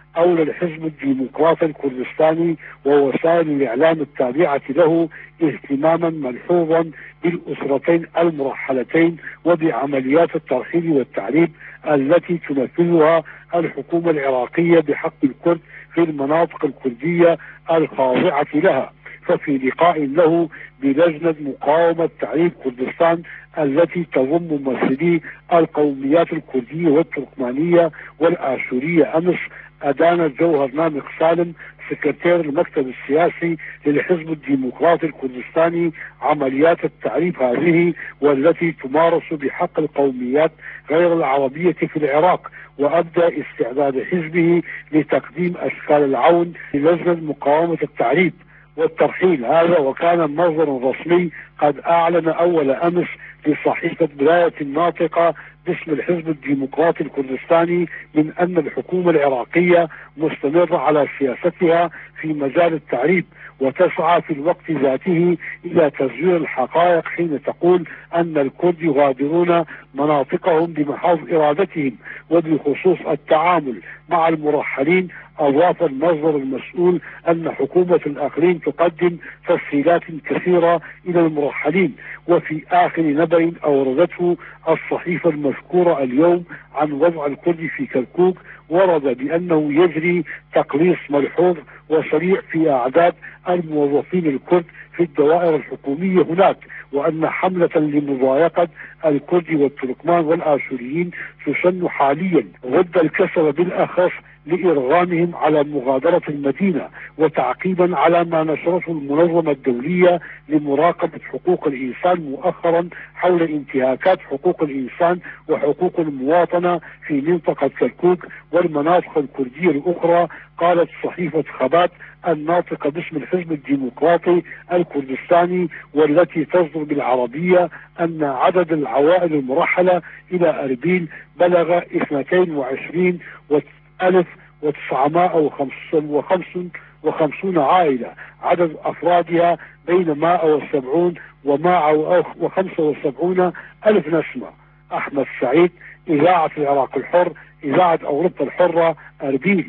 أولى الحزب الديمقراطي الكردستاني ووسائل الإعلام التابعة له اهتماما ملحوظا بالأسرتين المرحلتين وبعمليات الترحيل والتعريب التي تنفذها الحكومة العراقية بحق الكرد في المناطق الكردية الخاضعة لها. ففي لقاء له بلجنة مقاومة تعريب كردستان التي تضم ممثلي القوميات الكردية والتركمانية والآشورية أمس، أدان الجوهر نامق سالم سكرتير المكتب السياسي للحزب الديمقراطي الكردستاني عمليات التعريب هذه والتي تمارس بحق القوميات غير العربية في العراق، وأبدى استعداد حزبه لتقديم أشكال العون للجنة مقاومة التعريب والترحيل هذا. وكان المصدر الرسمي قد أعلن أول أمس لصحيفة بداية الناطقة باسم الحزب الديمقراطي الكردستاني من أن الحكومة العراقية مستمرة على سياستها في مجال التعريب، وتسعى في الوقت ذاته إلى تزوير الحقائق حين تقول أن الكرد يغادرون مناطقهم بمحض إرادتهم. وبخصوص التعامل مع المرحلين، أضاف المصدر المسؤول أن حكومة الأقليم تقدم تسهيلات كثيرة إلى المرحلين. وفي آخر نبأ أوردته الصحيفة المذكورة اليوم عن وضع الكرد في كركوك، ورد بأنه يجري تقليص ملحوظ وسريع في أعداد الموظفين الكرد في الدوائر الحكومية هناك، وأن حملة لمضايقة الكرد والتركمان والآشوريين تسن حاليا ضد الكسل بالأخص لإرغامهم على مغادرة المدينة، وتعقيبا على ما نشرته المنظمة الدولية لمراقبة حقوق الإنسان مؤخرا حول انتهاكات حقوق الإنسان وحقوق المواطنة في منطقة كركوك والمناطق الكردية الأخرى. قالت صحيفة خبات الناطقة باسم الحزب الديمقراطي الكردستاني والتي تصدر بالعربية أن عدد العوائل المرحلة إلى أربيل بلغ اثنتين وعشرين ألف وتسعمائة وخمسون عائلة، عدد أفرادها بين مائة وسبعين ومائة وخمسة وسبعين ألف نسمة. أحمد سعيد، إذاعة العراق الحر، إذاعة أوروبا الحرة، أربيل.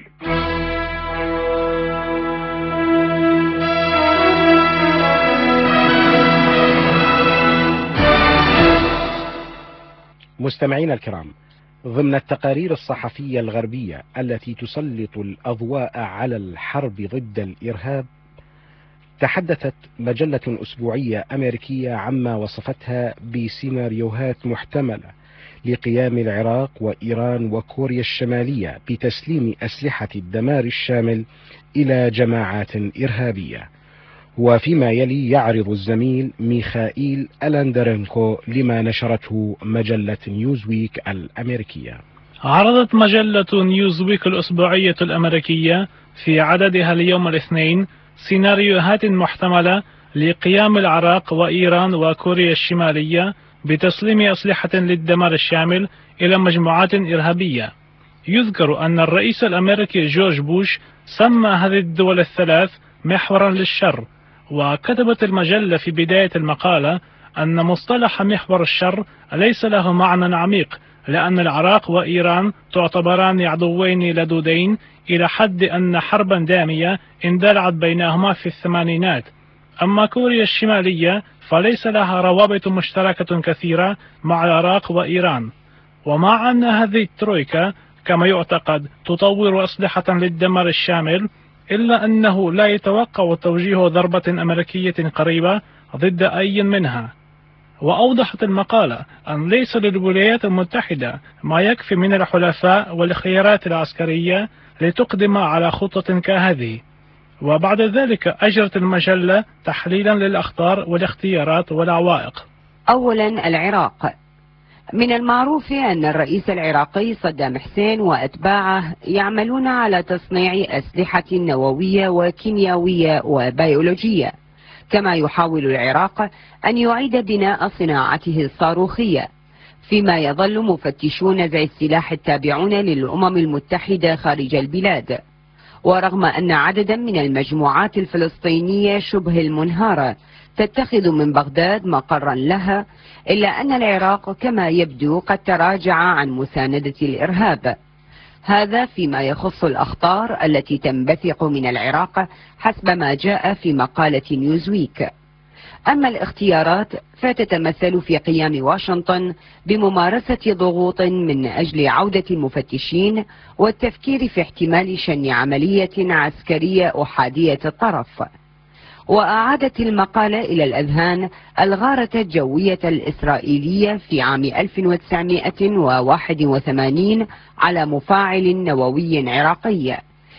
مستمعينا الكرام، ضمن التقارير الصحفية الغربية التي تسلط الأضواء على الحرب ضد الإرهاب، تحدثت مجلة أسبوعية أمريكية عما وصفتها بسيناريوهات محتملة لقيام العراق وإيران وكوريا الشمالية بتسليم أسلحة الدمار الشامل إلى جماعات إرهابية. وفيما يلي يعرض الزميل ميخائيل ألاندرينكو لما نشرته مجلة نيوزويك الأمريكية. عرضت مجلة نيوزويك الأسبوعية الأمريكية في عددها اليوم الاثنين سيناريوهات محتملة لقيام العراق وإيران وكوريا الشمالية بتسليم أسلحة للدمار الشامل إلى مجموعات إرهابية. يذكر أن الرئيس الأمريكي جورج بوش سمى هذه الدول الثلاث محورا للشر، وكتبت المجلة في بداية المقالة أن مصطلح محور الشر ليس له معنى عميق، لأن العراق وإيران تعتبران عدوين لدودين إلى حد أن حربا دامية اندلعت بينهما في الثمانينات. أما كوريا الشمالية فليس لها روابط مشتركة كثيرة مع العراق وإيران. ومع أن هذه الترويكا كما يعتقد تطور أسلحة للدمار الشامل، إلا أنه لا يتوقع توجيه ضربة أمريكية قريبة ضد أي منها. وأوضحت المقالة أن ليس للولايات المتحدة ما يكفي من الحلفاء والخيارات العسكرية لتقدم على خطة كهذه. وبعد ذلك أجرت المجلة تحليلا للأخطار والاختيارات والعوائق. أولا، العراق. من المعروف أن الرئيس العراقي صدام حسين وأتباعه يعملون على تصنيع أسلحة نووية وكيميائية وبيولوجية، كما يحاول العراق أن يعيد بناء صناعته الصاروخية، فيما يظل مفتشون زي السلاح التابعون للأمم المتحدة خارج البلاد. ورغم أن عددا من المجموعات الفلسطينية شبه المنهارة تتخذ من بغداد مقرا لها، إلا أن العراق كما يبدو قد تراجع عن مساندة الإرهاب. هذا فيما يخص الأخطار التي تنبثق من العراق حسب ما جاء في مقالة نيوزويك. أما الاختيارات فتتمثل في قيام واشنطن بممارسة ضغوط من أجل عودة المفتشين والتفكير في احتمال شن عملية عسكرية أحادية الطرف. وأعادت المقالة إلى الأذهان الغارة الجوية الإسرائيلية في عام ألف وتسعمائة وواحد وثمانين على مفاعل نووي عراقي،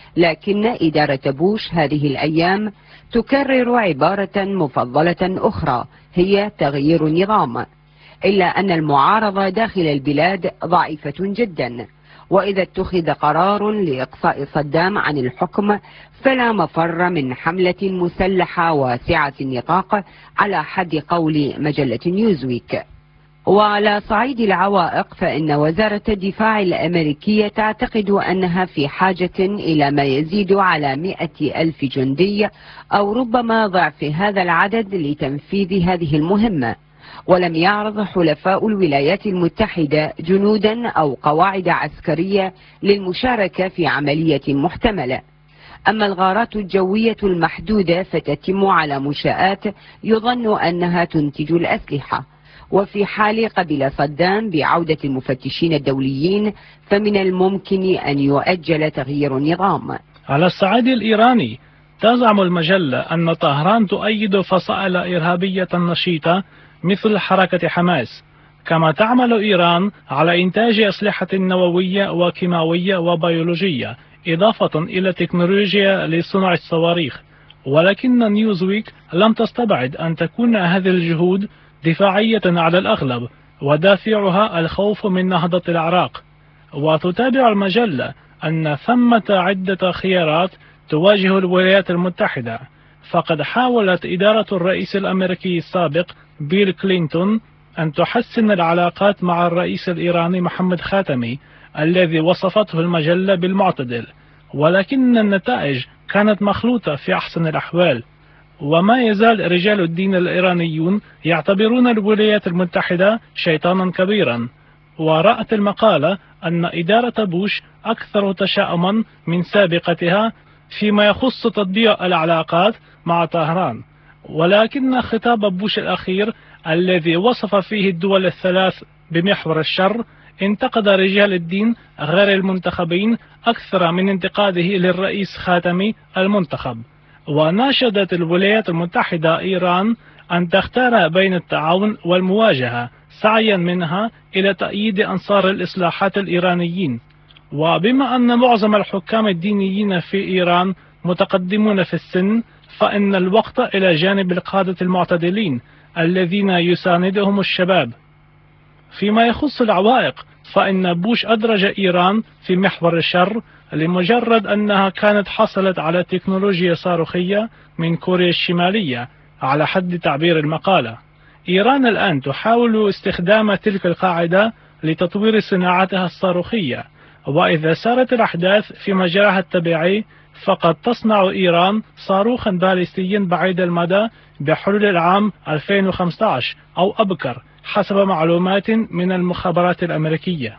لكن إدارة بوش هذه الأيام تكرر عبارة مفضلة أخرى هي تغيير النظام، إلا أن المعارضة داخل البلاد ضعيفة جدا، وإذا اتخذ قرار لإقصاء صدام عن الحكم فلا مفر من حملة مسلحة واسعة النطاق على حد قول مجلة نيوزويك. وعلى صعيد العوائق فإن وزارة الدفاع الأمريكية تعتقد أنها في حاجة إلى ما يزيد على مئة ألف جندي أو ربما ضعف هذا العدد لتنفيذ هذه المهمة، ولم يعرض حلفاء الولايات المتحدة جنودا أو قواعد عسكرية للمشاركة في عملية محتملة. أما الغارات الجوية المحدودة فتتم على منشآت يظن أنها تنتج الأسلحة، وفي حال قبل صدام بعودة المفتشين الدوليين فمن الممكن أن يؤجل تغيير النظام. على الصعيد الإيراني تزعم المجلة أن طهران تؤيد فصائل إرهابية نشيطة مثل حركة حماس، كما تعمل إيران على إنتاج أسلحة نووية وكيماوية وبيولوجية إضافة إلى تكنولوجيا لصنع الصواريخ. ولكن نيوزويك لم تستبعد أن تكون هذه الجهود دفاعية على الأغلب ودافعها الخوف من نهضة العراق. وتتابع المجلة أن ثمة عدة خيارات تواجه الولايات المتحدة، فقد حاولت إدارة الرئيس الأمريكي السابق بيل كلينتون أن تحسن العلاقات مع الرئيس الإيراني محمد خاتمي الذي وصفته المجلة بالمعتدل، ولكن النتائج كانت مخلوطة في أحسن الأحوال. وما يزال رجال الدين الإيرانيون يعتبرون الولايات المتحدة شيطانا كبيرا. ورأت المقالة أن إدارة بوش أكثر تشاؤما من سابقتها فيما يخص تطبيع العلاقات مع طهران، ولكن خطاب بوش الأخير الذي وصف فيه الدول الثلاث بمحور الشر انتقد رجال الدين غير المنتخبين أكثر من انتقاده للرئيس خاتمي المنتخب. وناشدت الولايات المتحدة إيران أن تختار بين التعاون والمواجهة سعيا منها إلى تأييد أنصار الإصلاحات الإيرانيين. وبما أن معظم الحكام الدينيين في إيران متقدمون في السن، فإن الوقت إلى جانب القادة المعتدلين الذين يساندهم الشباب. فيما يخص العوائق فإن بوش أدرج إيران في محور الشر لمجرد أنها كانت حصلت على تكنولوجيا صاروخية من كوريا الشمالية على حد تعبير المقالة. إيران الآن تحاول استخدام تلك القاعدة لتطوير صناعتها الصاروخية، وإذا سارت الأحداث في مجراها الطبيعي فقد تصنع إيران صاروخا باليستيا بعيد المدى بحلول العام ألفين وخمسة عشر أو أبكر حسب معلومات من المخابرات الأمريكية.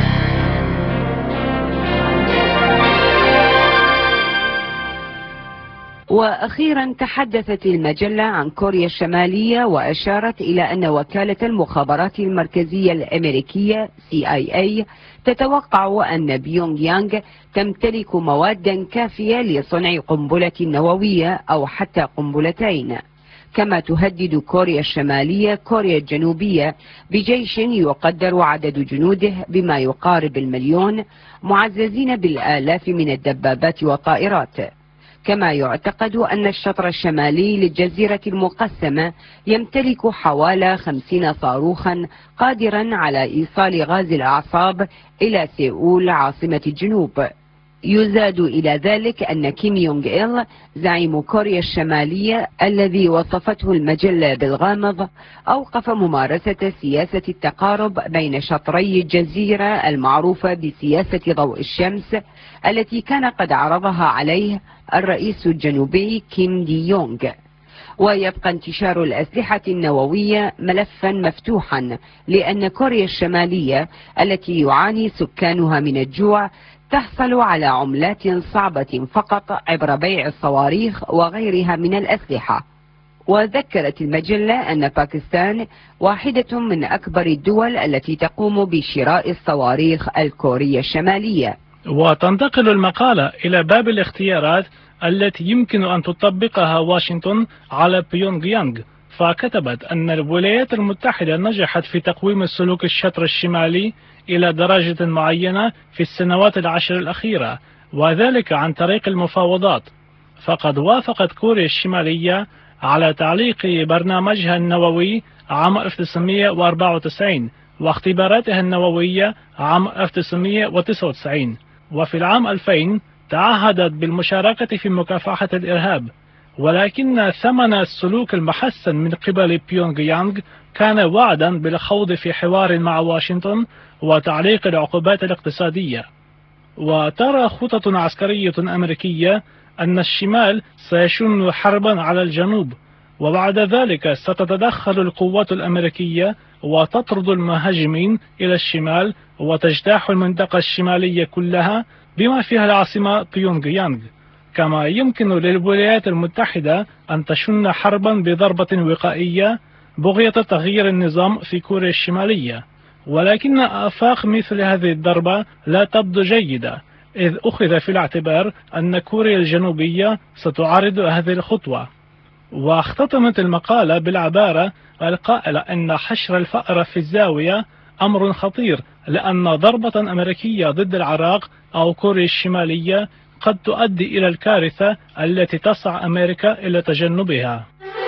وأخيرا تحدثت المجلة عن كوريا الشمالية وأشارت إلى أن وكالة المخابرات المركزية الأمريكية سي آي إيه تتوقع أن بيونغ يانغ تمتلك موادا كافية لصنع قنبلة نووية أو حتى قنبلتين، كما تهدد كوريا الشمالية كوريا الجنوبية بجيش يقدر عدد جنوده بما يقارب المليون معززين بالآلاف من الدبابات والطائرات. كما يعتقد أن الشطر الشمالي للجزيرة المقسمة يمتلك حوالي خمسين صاروخا قادرا على إيصال غاز الأعصاب إلى سيئول عاصمة الجنوب. يزاد إلى ذلك أن كيم يونغ إل زعيم كوريا الشمالية الذي وصفته المجلة بالغامض أوقف ممارسة سياسة التقارب بين شطري الجزيرة المعروفة بسياسة ضوء الشمس التي كان قد عرضها عليه الرئيس الجنوبي كيم دي يونغ. ويبقى انتشار الأسلحة النووية ملفا مفتوحا، لأن كوريا الشمالية التي يعاني سكانها من الجوع تحصل على عملات صعبة فقط عبر بيع الصواريخ وغيرها من الأسلحة. وذكرت المجلة أن باكستان واحدة من أكبر الدول التي تقوم بشراء الصواريخ الكورية الشمالية. وتنتقل المقالة إلى باب الاختيارات التي يمكن أن تطبقها واشنطن على بيونغ يانغ، فكتبت أن الولايات المتحدة نجحت في تقويم سلوك الشطر الشمالي إلى درجة معينة في السنوات العشر الأخيرة، وذلك عن طريق المفاوضات. فقد وافقت كوريا الشمالية على تعليق برنامجها النووي عام ألف وتسعمئة وأربعة وتسعين واختباراتها النووية عام ألف وتسعمئة وتسعة وتسعين، وفي العام ألفين تعهدت بالمشاركة في مكافحة الإرهاب. ولكن ثمن السلوك المحسن من قبل بيونغ يانغ كان وعدا بالخوض في حوار مع واشنطن وتعليق العقوبات الاقتصادية. وترى خطط عسكرية أمريكية أن الشمال سيشن حربا على الجنوب، وبعد ذلك ستتدخل القوات الأمريكية وتطرد المهاجمين إلى الشمال وتجتاح المنطقة الشمالية كلها بما فيها العاصمة بيونغ يانغ. كما يمكن للولايات المتحدة أن تشن حربا بضربة وقائية بغية تغيير النظام في كوريا الشمالية، ولكن آفاق مثل هذه الضربة لا تبدو جيدة، إذ أخذ في الاعتبار أن كوريا الجنوبية ستعارض هذه الخطوة. واختتمت المقالة بالعبارة القائلة أن حشر الفأر في الزاوية أمر خطير، لأن ضربة أمريكية ضد العراق أو كوريا الشمالية قد تؤدي إلى الكارثة التي تسعى أمريكا إلى تجنبها.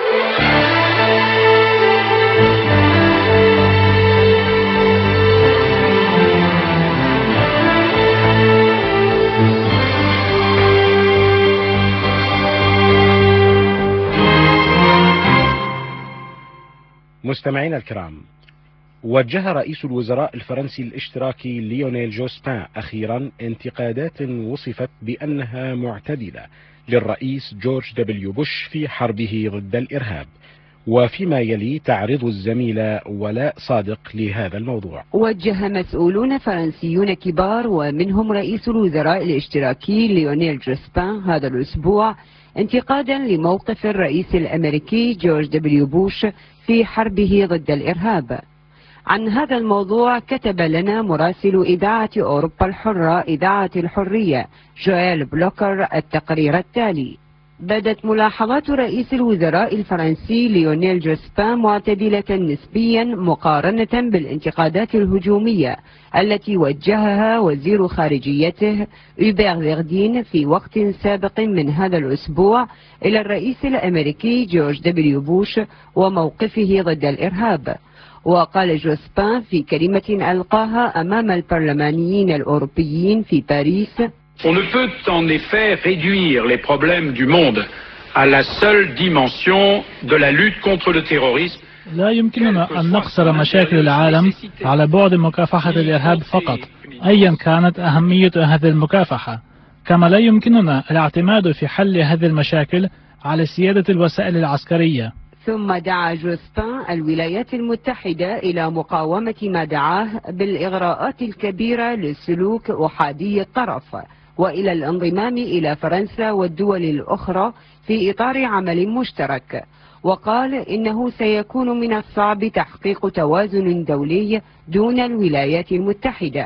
مستمعينا الكرام، وجه رئيس الوزراء الفرنسي الاشتراكي ليونيل جوسبان أخيرا انتقادات وصفت بأنها معتدلة للرئيس جورج دبليو بوش في حربه ضد الإرهاب، وفيما يلي تعرض الزميلة ولاء صادق لهذا الموضوع. وجه مسؤولون فرنسيون كبار ومنهم رئيس الوزراء الاشتراكي ليونيل جوسبان هذا الأسبوع انتقادا لموقف الرئيس الأمريكي جورج دبليو بوش في حربه ضد الإرهاب. عن هذا الموضوع كتب لنا مراسل إذاعة أوروبا الحرة إذاعة الحرية جويل بلوكر التقرير التالي: بدت ملاحظات رئيس الوزراء الفرنسي ليونيل جوسبان معتدلة نسبيا مقارنة بالانتقادات الهجومية التي وجهها وزير خارجيته هوبير فيردين في وقت سابق من هذا الأسبوع إلى الرئيس الأمريكي جورج دبليو بوش وموقفه ضد الإرهاب. وقال جوسبان في كلمة ألقاها أمام البرلمانيين الأوروبيين في باريس: On ne peut en effet réduire les problèmes du monde à la seule dimension de la lutte contre le terrorisme. لا يمكننا أن نقصر مشاكل العالم على بعد مكافحة الإرهاب فقط، أيا كانت أهمية هذه المكافحة. كما لا يمكننا الاعتماد في حل هذه المشاكل على سيادة الوسائل العسكرية. ثم دعا جوسبان الولايات المتحدة إلى مقاومة ما دعاه بالإغراءات الكبيرة لسلوك أحادي الطرف، وإلى الانضمام إلى فرنسا والدول الأخرى في إطار عمل مشترك. وقال إنه سيكون من الصعب تحقيق توازن دولي دون الولايات المتحدة.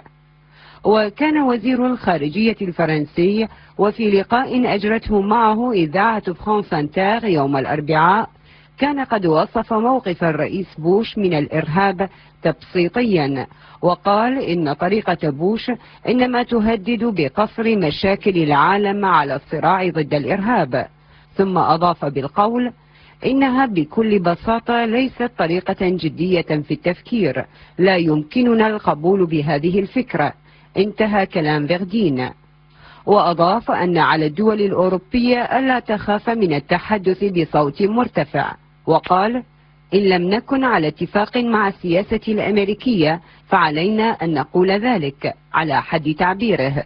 وكان وزير الخارجية الفرنسي وفي لقاء أجرته معه إذاعة فرانس انتر يوم الأربعاء كان قد وصف موقف الرئيس بوش من الإرهاب تبسيطيا، وقال إن طريقة بوش إنما تهدد بقصر مشاكل العالم على الصراع ضد الإرهاب. ثم أضاف بالقول: إنها بكل بساطة ليست طريقة جدية في التفكير، لا يمكننا القبول بهذه الفكرة. انتهى كلام فيردين. وأضاف أن على الدول الأوروبية ألا تخاف من التحدث بصوت مرتفع، وقال: إن لم نكن على اتفاق مع السياسة الأمريكية فعلينا أن نقول ذلك على حد تعبيره.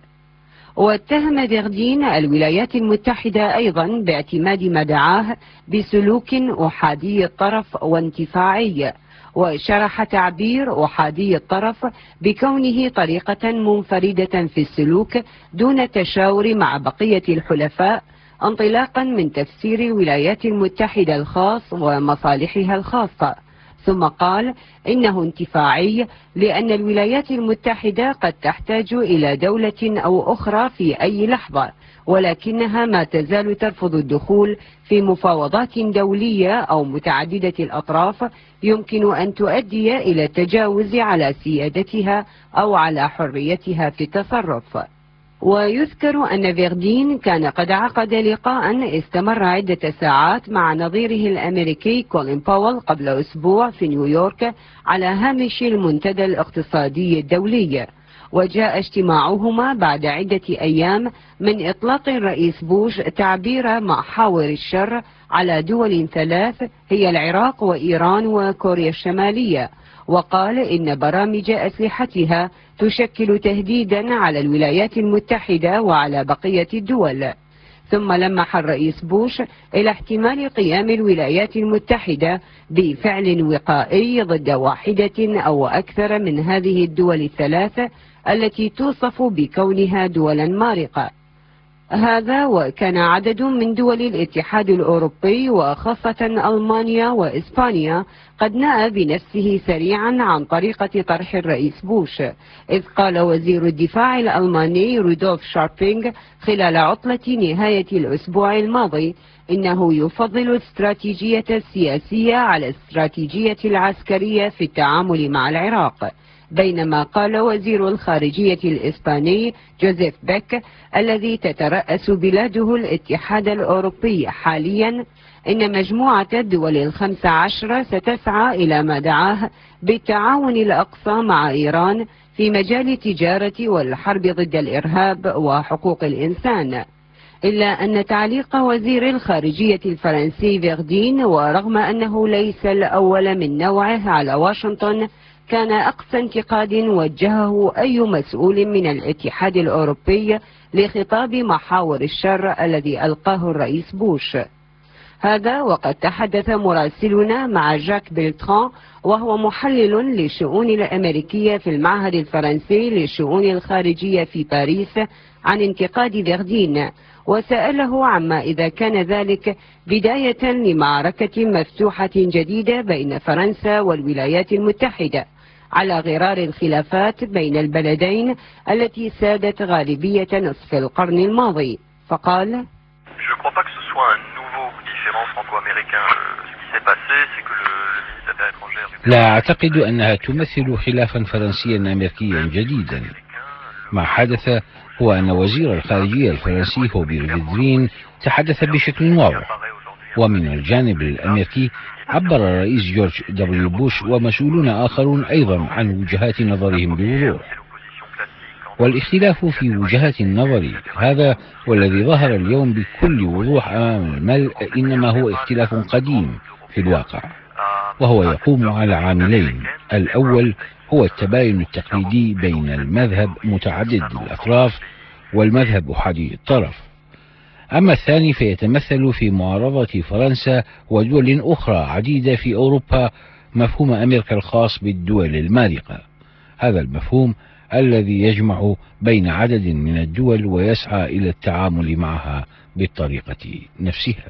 واتهم فيردين الولايات المتحدة أيضا باعتماد ما دعاه بسلوك أحادي الطرف وانتفاعي، وشرح تعبير أحادي الطرف بكونه طريقة منفردة في السلوك دون تشاور مع بقية الحلفاء، انطلاقا من تفسير الولايات المتحدة الخاص ومصالحها الخاصة. ثم قال إنه انتفاعي لأن الولايات المتحدة قد تحتاج إلى دولة أو أخرى في أي لحظة، ولكنها ما تزال ترفض الدخول في مفاوضات دولية أو متعددة الأطراف يمكن أن تؤدي إلى التجاوز على سيادتها أو على حريتها في التصرف. ويذكر أن فيردين كان قد عقد لقاء استمر عدة ساعات مع نظيره الأمريكي كولين باول قبل أسبوع في نيويورك على هامش المنتدى الاقتصادي الدولي، وجاء اجتماعهما بعد عدة أيام من إطلاق الرئيس بوش تعبير محاور الشر على دول ثلاث هي العراق وإيران وكوريا الشمالية، وقال إن برامج أسلحتها تشكل تهديدا على الولايات المتحدة وعلى بقية الدول. ثم لمح الرئيس بوش إلى احتمال قيام الولايات المتحدة بفعل وقائي ضد واحدة أو أكثر من هذه الدول الثلاثة التي توصف بكونها دولا مارقة. هذا وكان عدد من دول الاتحاد الأوروبي وخاصة ألمانيا وإسبانيا قد نأى بنفسه سريعا عن طريقة طرح الرئيس بوش، إذ قال وزير الدفاع الألماني رودولف شاربينغ خلال عطلة نهاية الأسبوع الماضي إنه يفضل الاستراتيجية السياسية على الاستراتيجية العسكرية في التعامل مع العراق، بينما قال وزير الخارجية الإسباني جوزيف بيك الذي تترأس بلاده الاتحاد الأوروبي حاليا إن مجموعة الدول الخمس عشر ستسعى إلى ما دعاه بالتعاون الأقصى مع إيران في مجال التجارة والحرب ضد الإرهاب وحقوق الإنسان. إلا أن تعليق وزير الخارجية الفرنسي فيردين، ورغم أنه ليس الأول من نوعه على واشنطن، كان أقصى انتقاد وجهه أي مسؤول من الاتحاد الأوروبي لخطاب محاور الشر الذي ألقاه الرئيس بوش. هذا وقد تحدث مراسلنا مع جاك بيلتران، وهو محلل للشؤون الأمريكية في المعهد الفرنسي للشؤون الخارجية في باريس، عن انتقاد فيردين، وسأله عما إذا كان ذلك بداية لمعركة مفتوحة جديدة بين فرنسا والولايات المتحدة على غرار الخلافات بين البلدين التي سادت غالبية نصف القرن الماضي. فقال: لا أعتقد أنها تمثل خلافا فرنسيا أمريكيا جديدا. ما حدث هو أن وزير الخارجية الفرنسي هوبي فيدرين تحدث بشكل واضح، ومن الجانب الأمريكي عبر الرئيس جورج دبليو بوش ومسؤولون آخرون أيضا عن وجهات نظرهم بوضوح. والاختلاف في وجهات النظر هذا والذي ظهر اليوم بكل وضوح أمام الملء إنما هو اختلاف قديم في الواقع، وهو يقوم على عاملين: الأول هو التباين التقليدي بين المذهب متعدد الأطراف والمذهب أحادي الطرف، أما الثاني فيتمثل في معارضة فرنسا ودول أخرى عديدة في أوروبا مفهوم أمريكا الخاص بالدول المارقة. هذا المفهوم الذي يجمع بين عدد من الدول ويسعى إلى التعامل معها بالطريقة نفسها.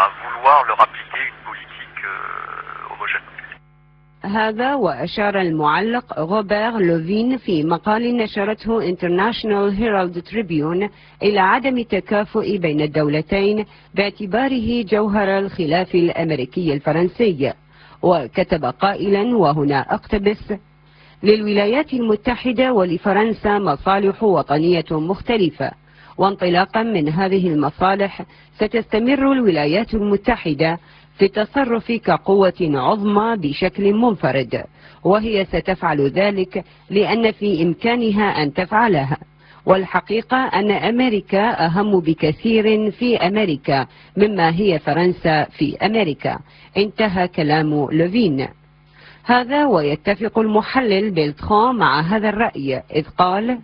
هذا وأشار المعلق روبير لوفين في مقال نشرته International Herald Tribune إلى عدم التكافؤ بين الدولتين باعتباره جوهر الخلاف الأمريكي الفرنسي، وكتب قائلا، وهنا أقتبس: للولايات المتحدة ولفرنسا مصالح وطنية مختلفة، وانطلاقا من هذه المصالح ستستمر الولايات المتحدة في التصرف كقوة عظمى بشكل منفرد، وهي ستفعل ذلك لأن في إمكانها أن تفعلها، والحقيقة أن أمريكا أهم بكثير في أمريكا مما هي فرنسا في أمريكا. انتهى كلام لوفين. هذا ويتفق المحلل بيلتران مع هذا الرأي، إذ قال: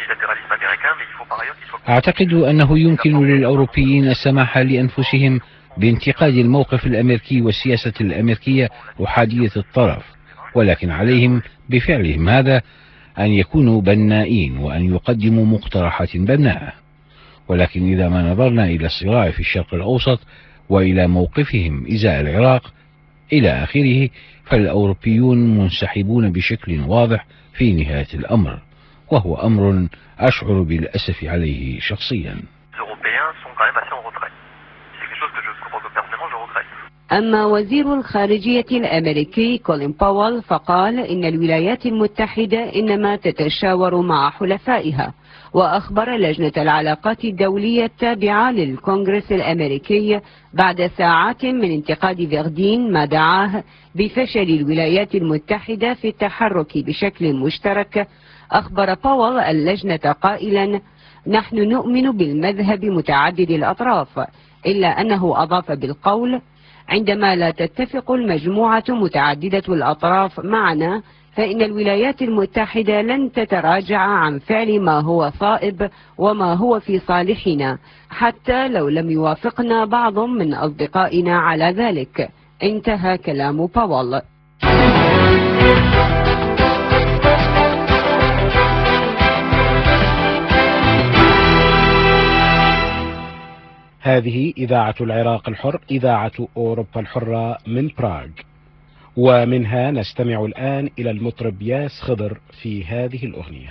أعتقد أنه يمكن للأوروبيين السماح لأنفسهم بانتقاد الموقف الأمريكي والسياسة الأمريكية أحادية الطرف، ولكن عليهم بفعلهم هذا أن يكونوا بنائين وأن يقدموا مقترحات بناءة. ولكن إذا ما نظرنا إلى الصراع في الشرق الأوسط وإلى موقفهم إزاء العراق إلى آخره، فالأوروبيون منسحبون بشكل واضح في نهاية الأمر، وهو أمر أشعر بالأسف عليه شخصيا. أما وزير الخارجية الأمريكي كولين باول فقال إن الولايات المتحدة إنما تتشاور مع حلفائها، وأخبر لجنة العلاقات الدولية التابعة للكونغرس الأمريكي بعد ساعات من انتقاد فيردين ما دعاه بفشل الولايات المتحدة في التحرك بشكل مشترك. أخبر باول اللجنة قائلا: نحن نؤمن بالمذهب متعدد الأطراف، إلا أنه أضاف بالقول: عندما لا تتفق المجموعة متعددة الأطراف معنا، فإن الولايات المتحدة لن تتراجع عن فعل ما هو صائب وما هو في صالحنا، حتى لو لم يوافقنا بعض من أصدقائنا على ذلك. انتهى كلام باول. هذه إذاعة العراق الحر، إذاعة أوروبا الحرة من براغ، ومنها نستمع الآن إلى المطرب ياس خضر في هذه الأغنية.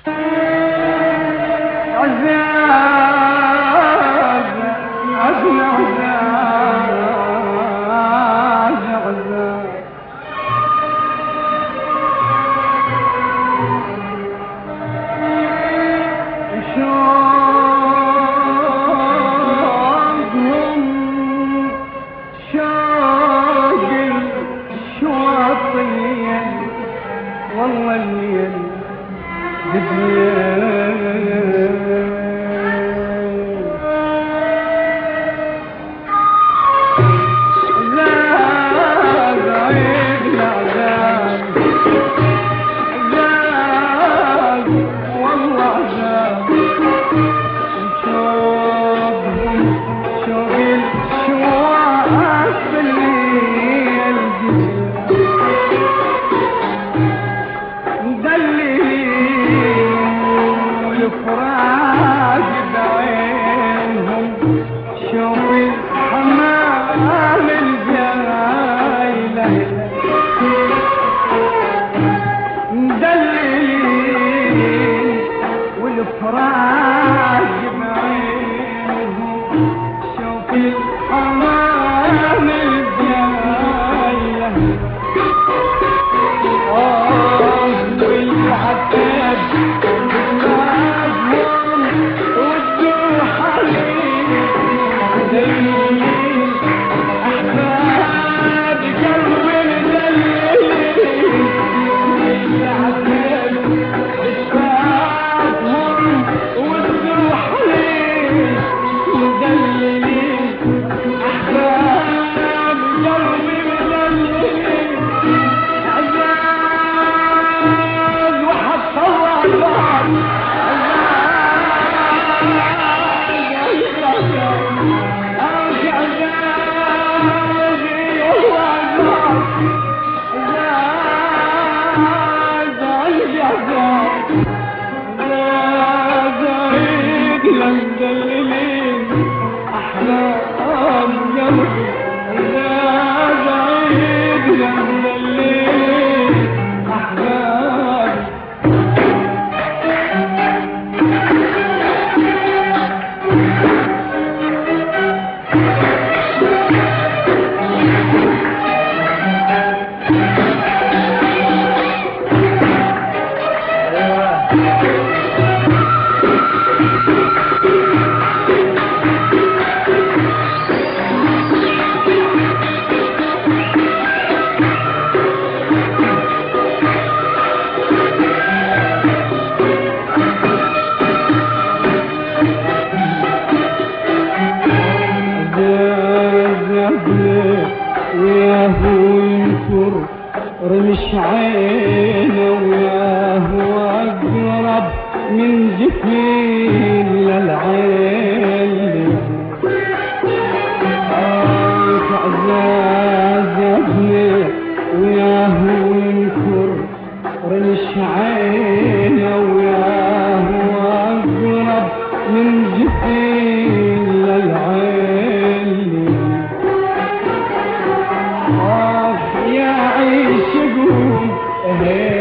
hombre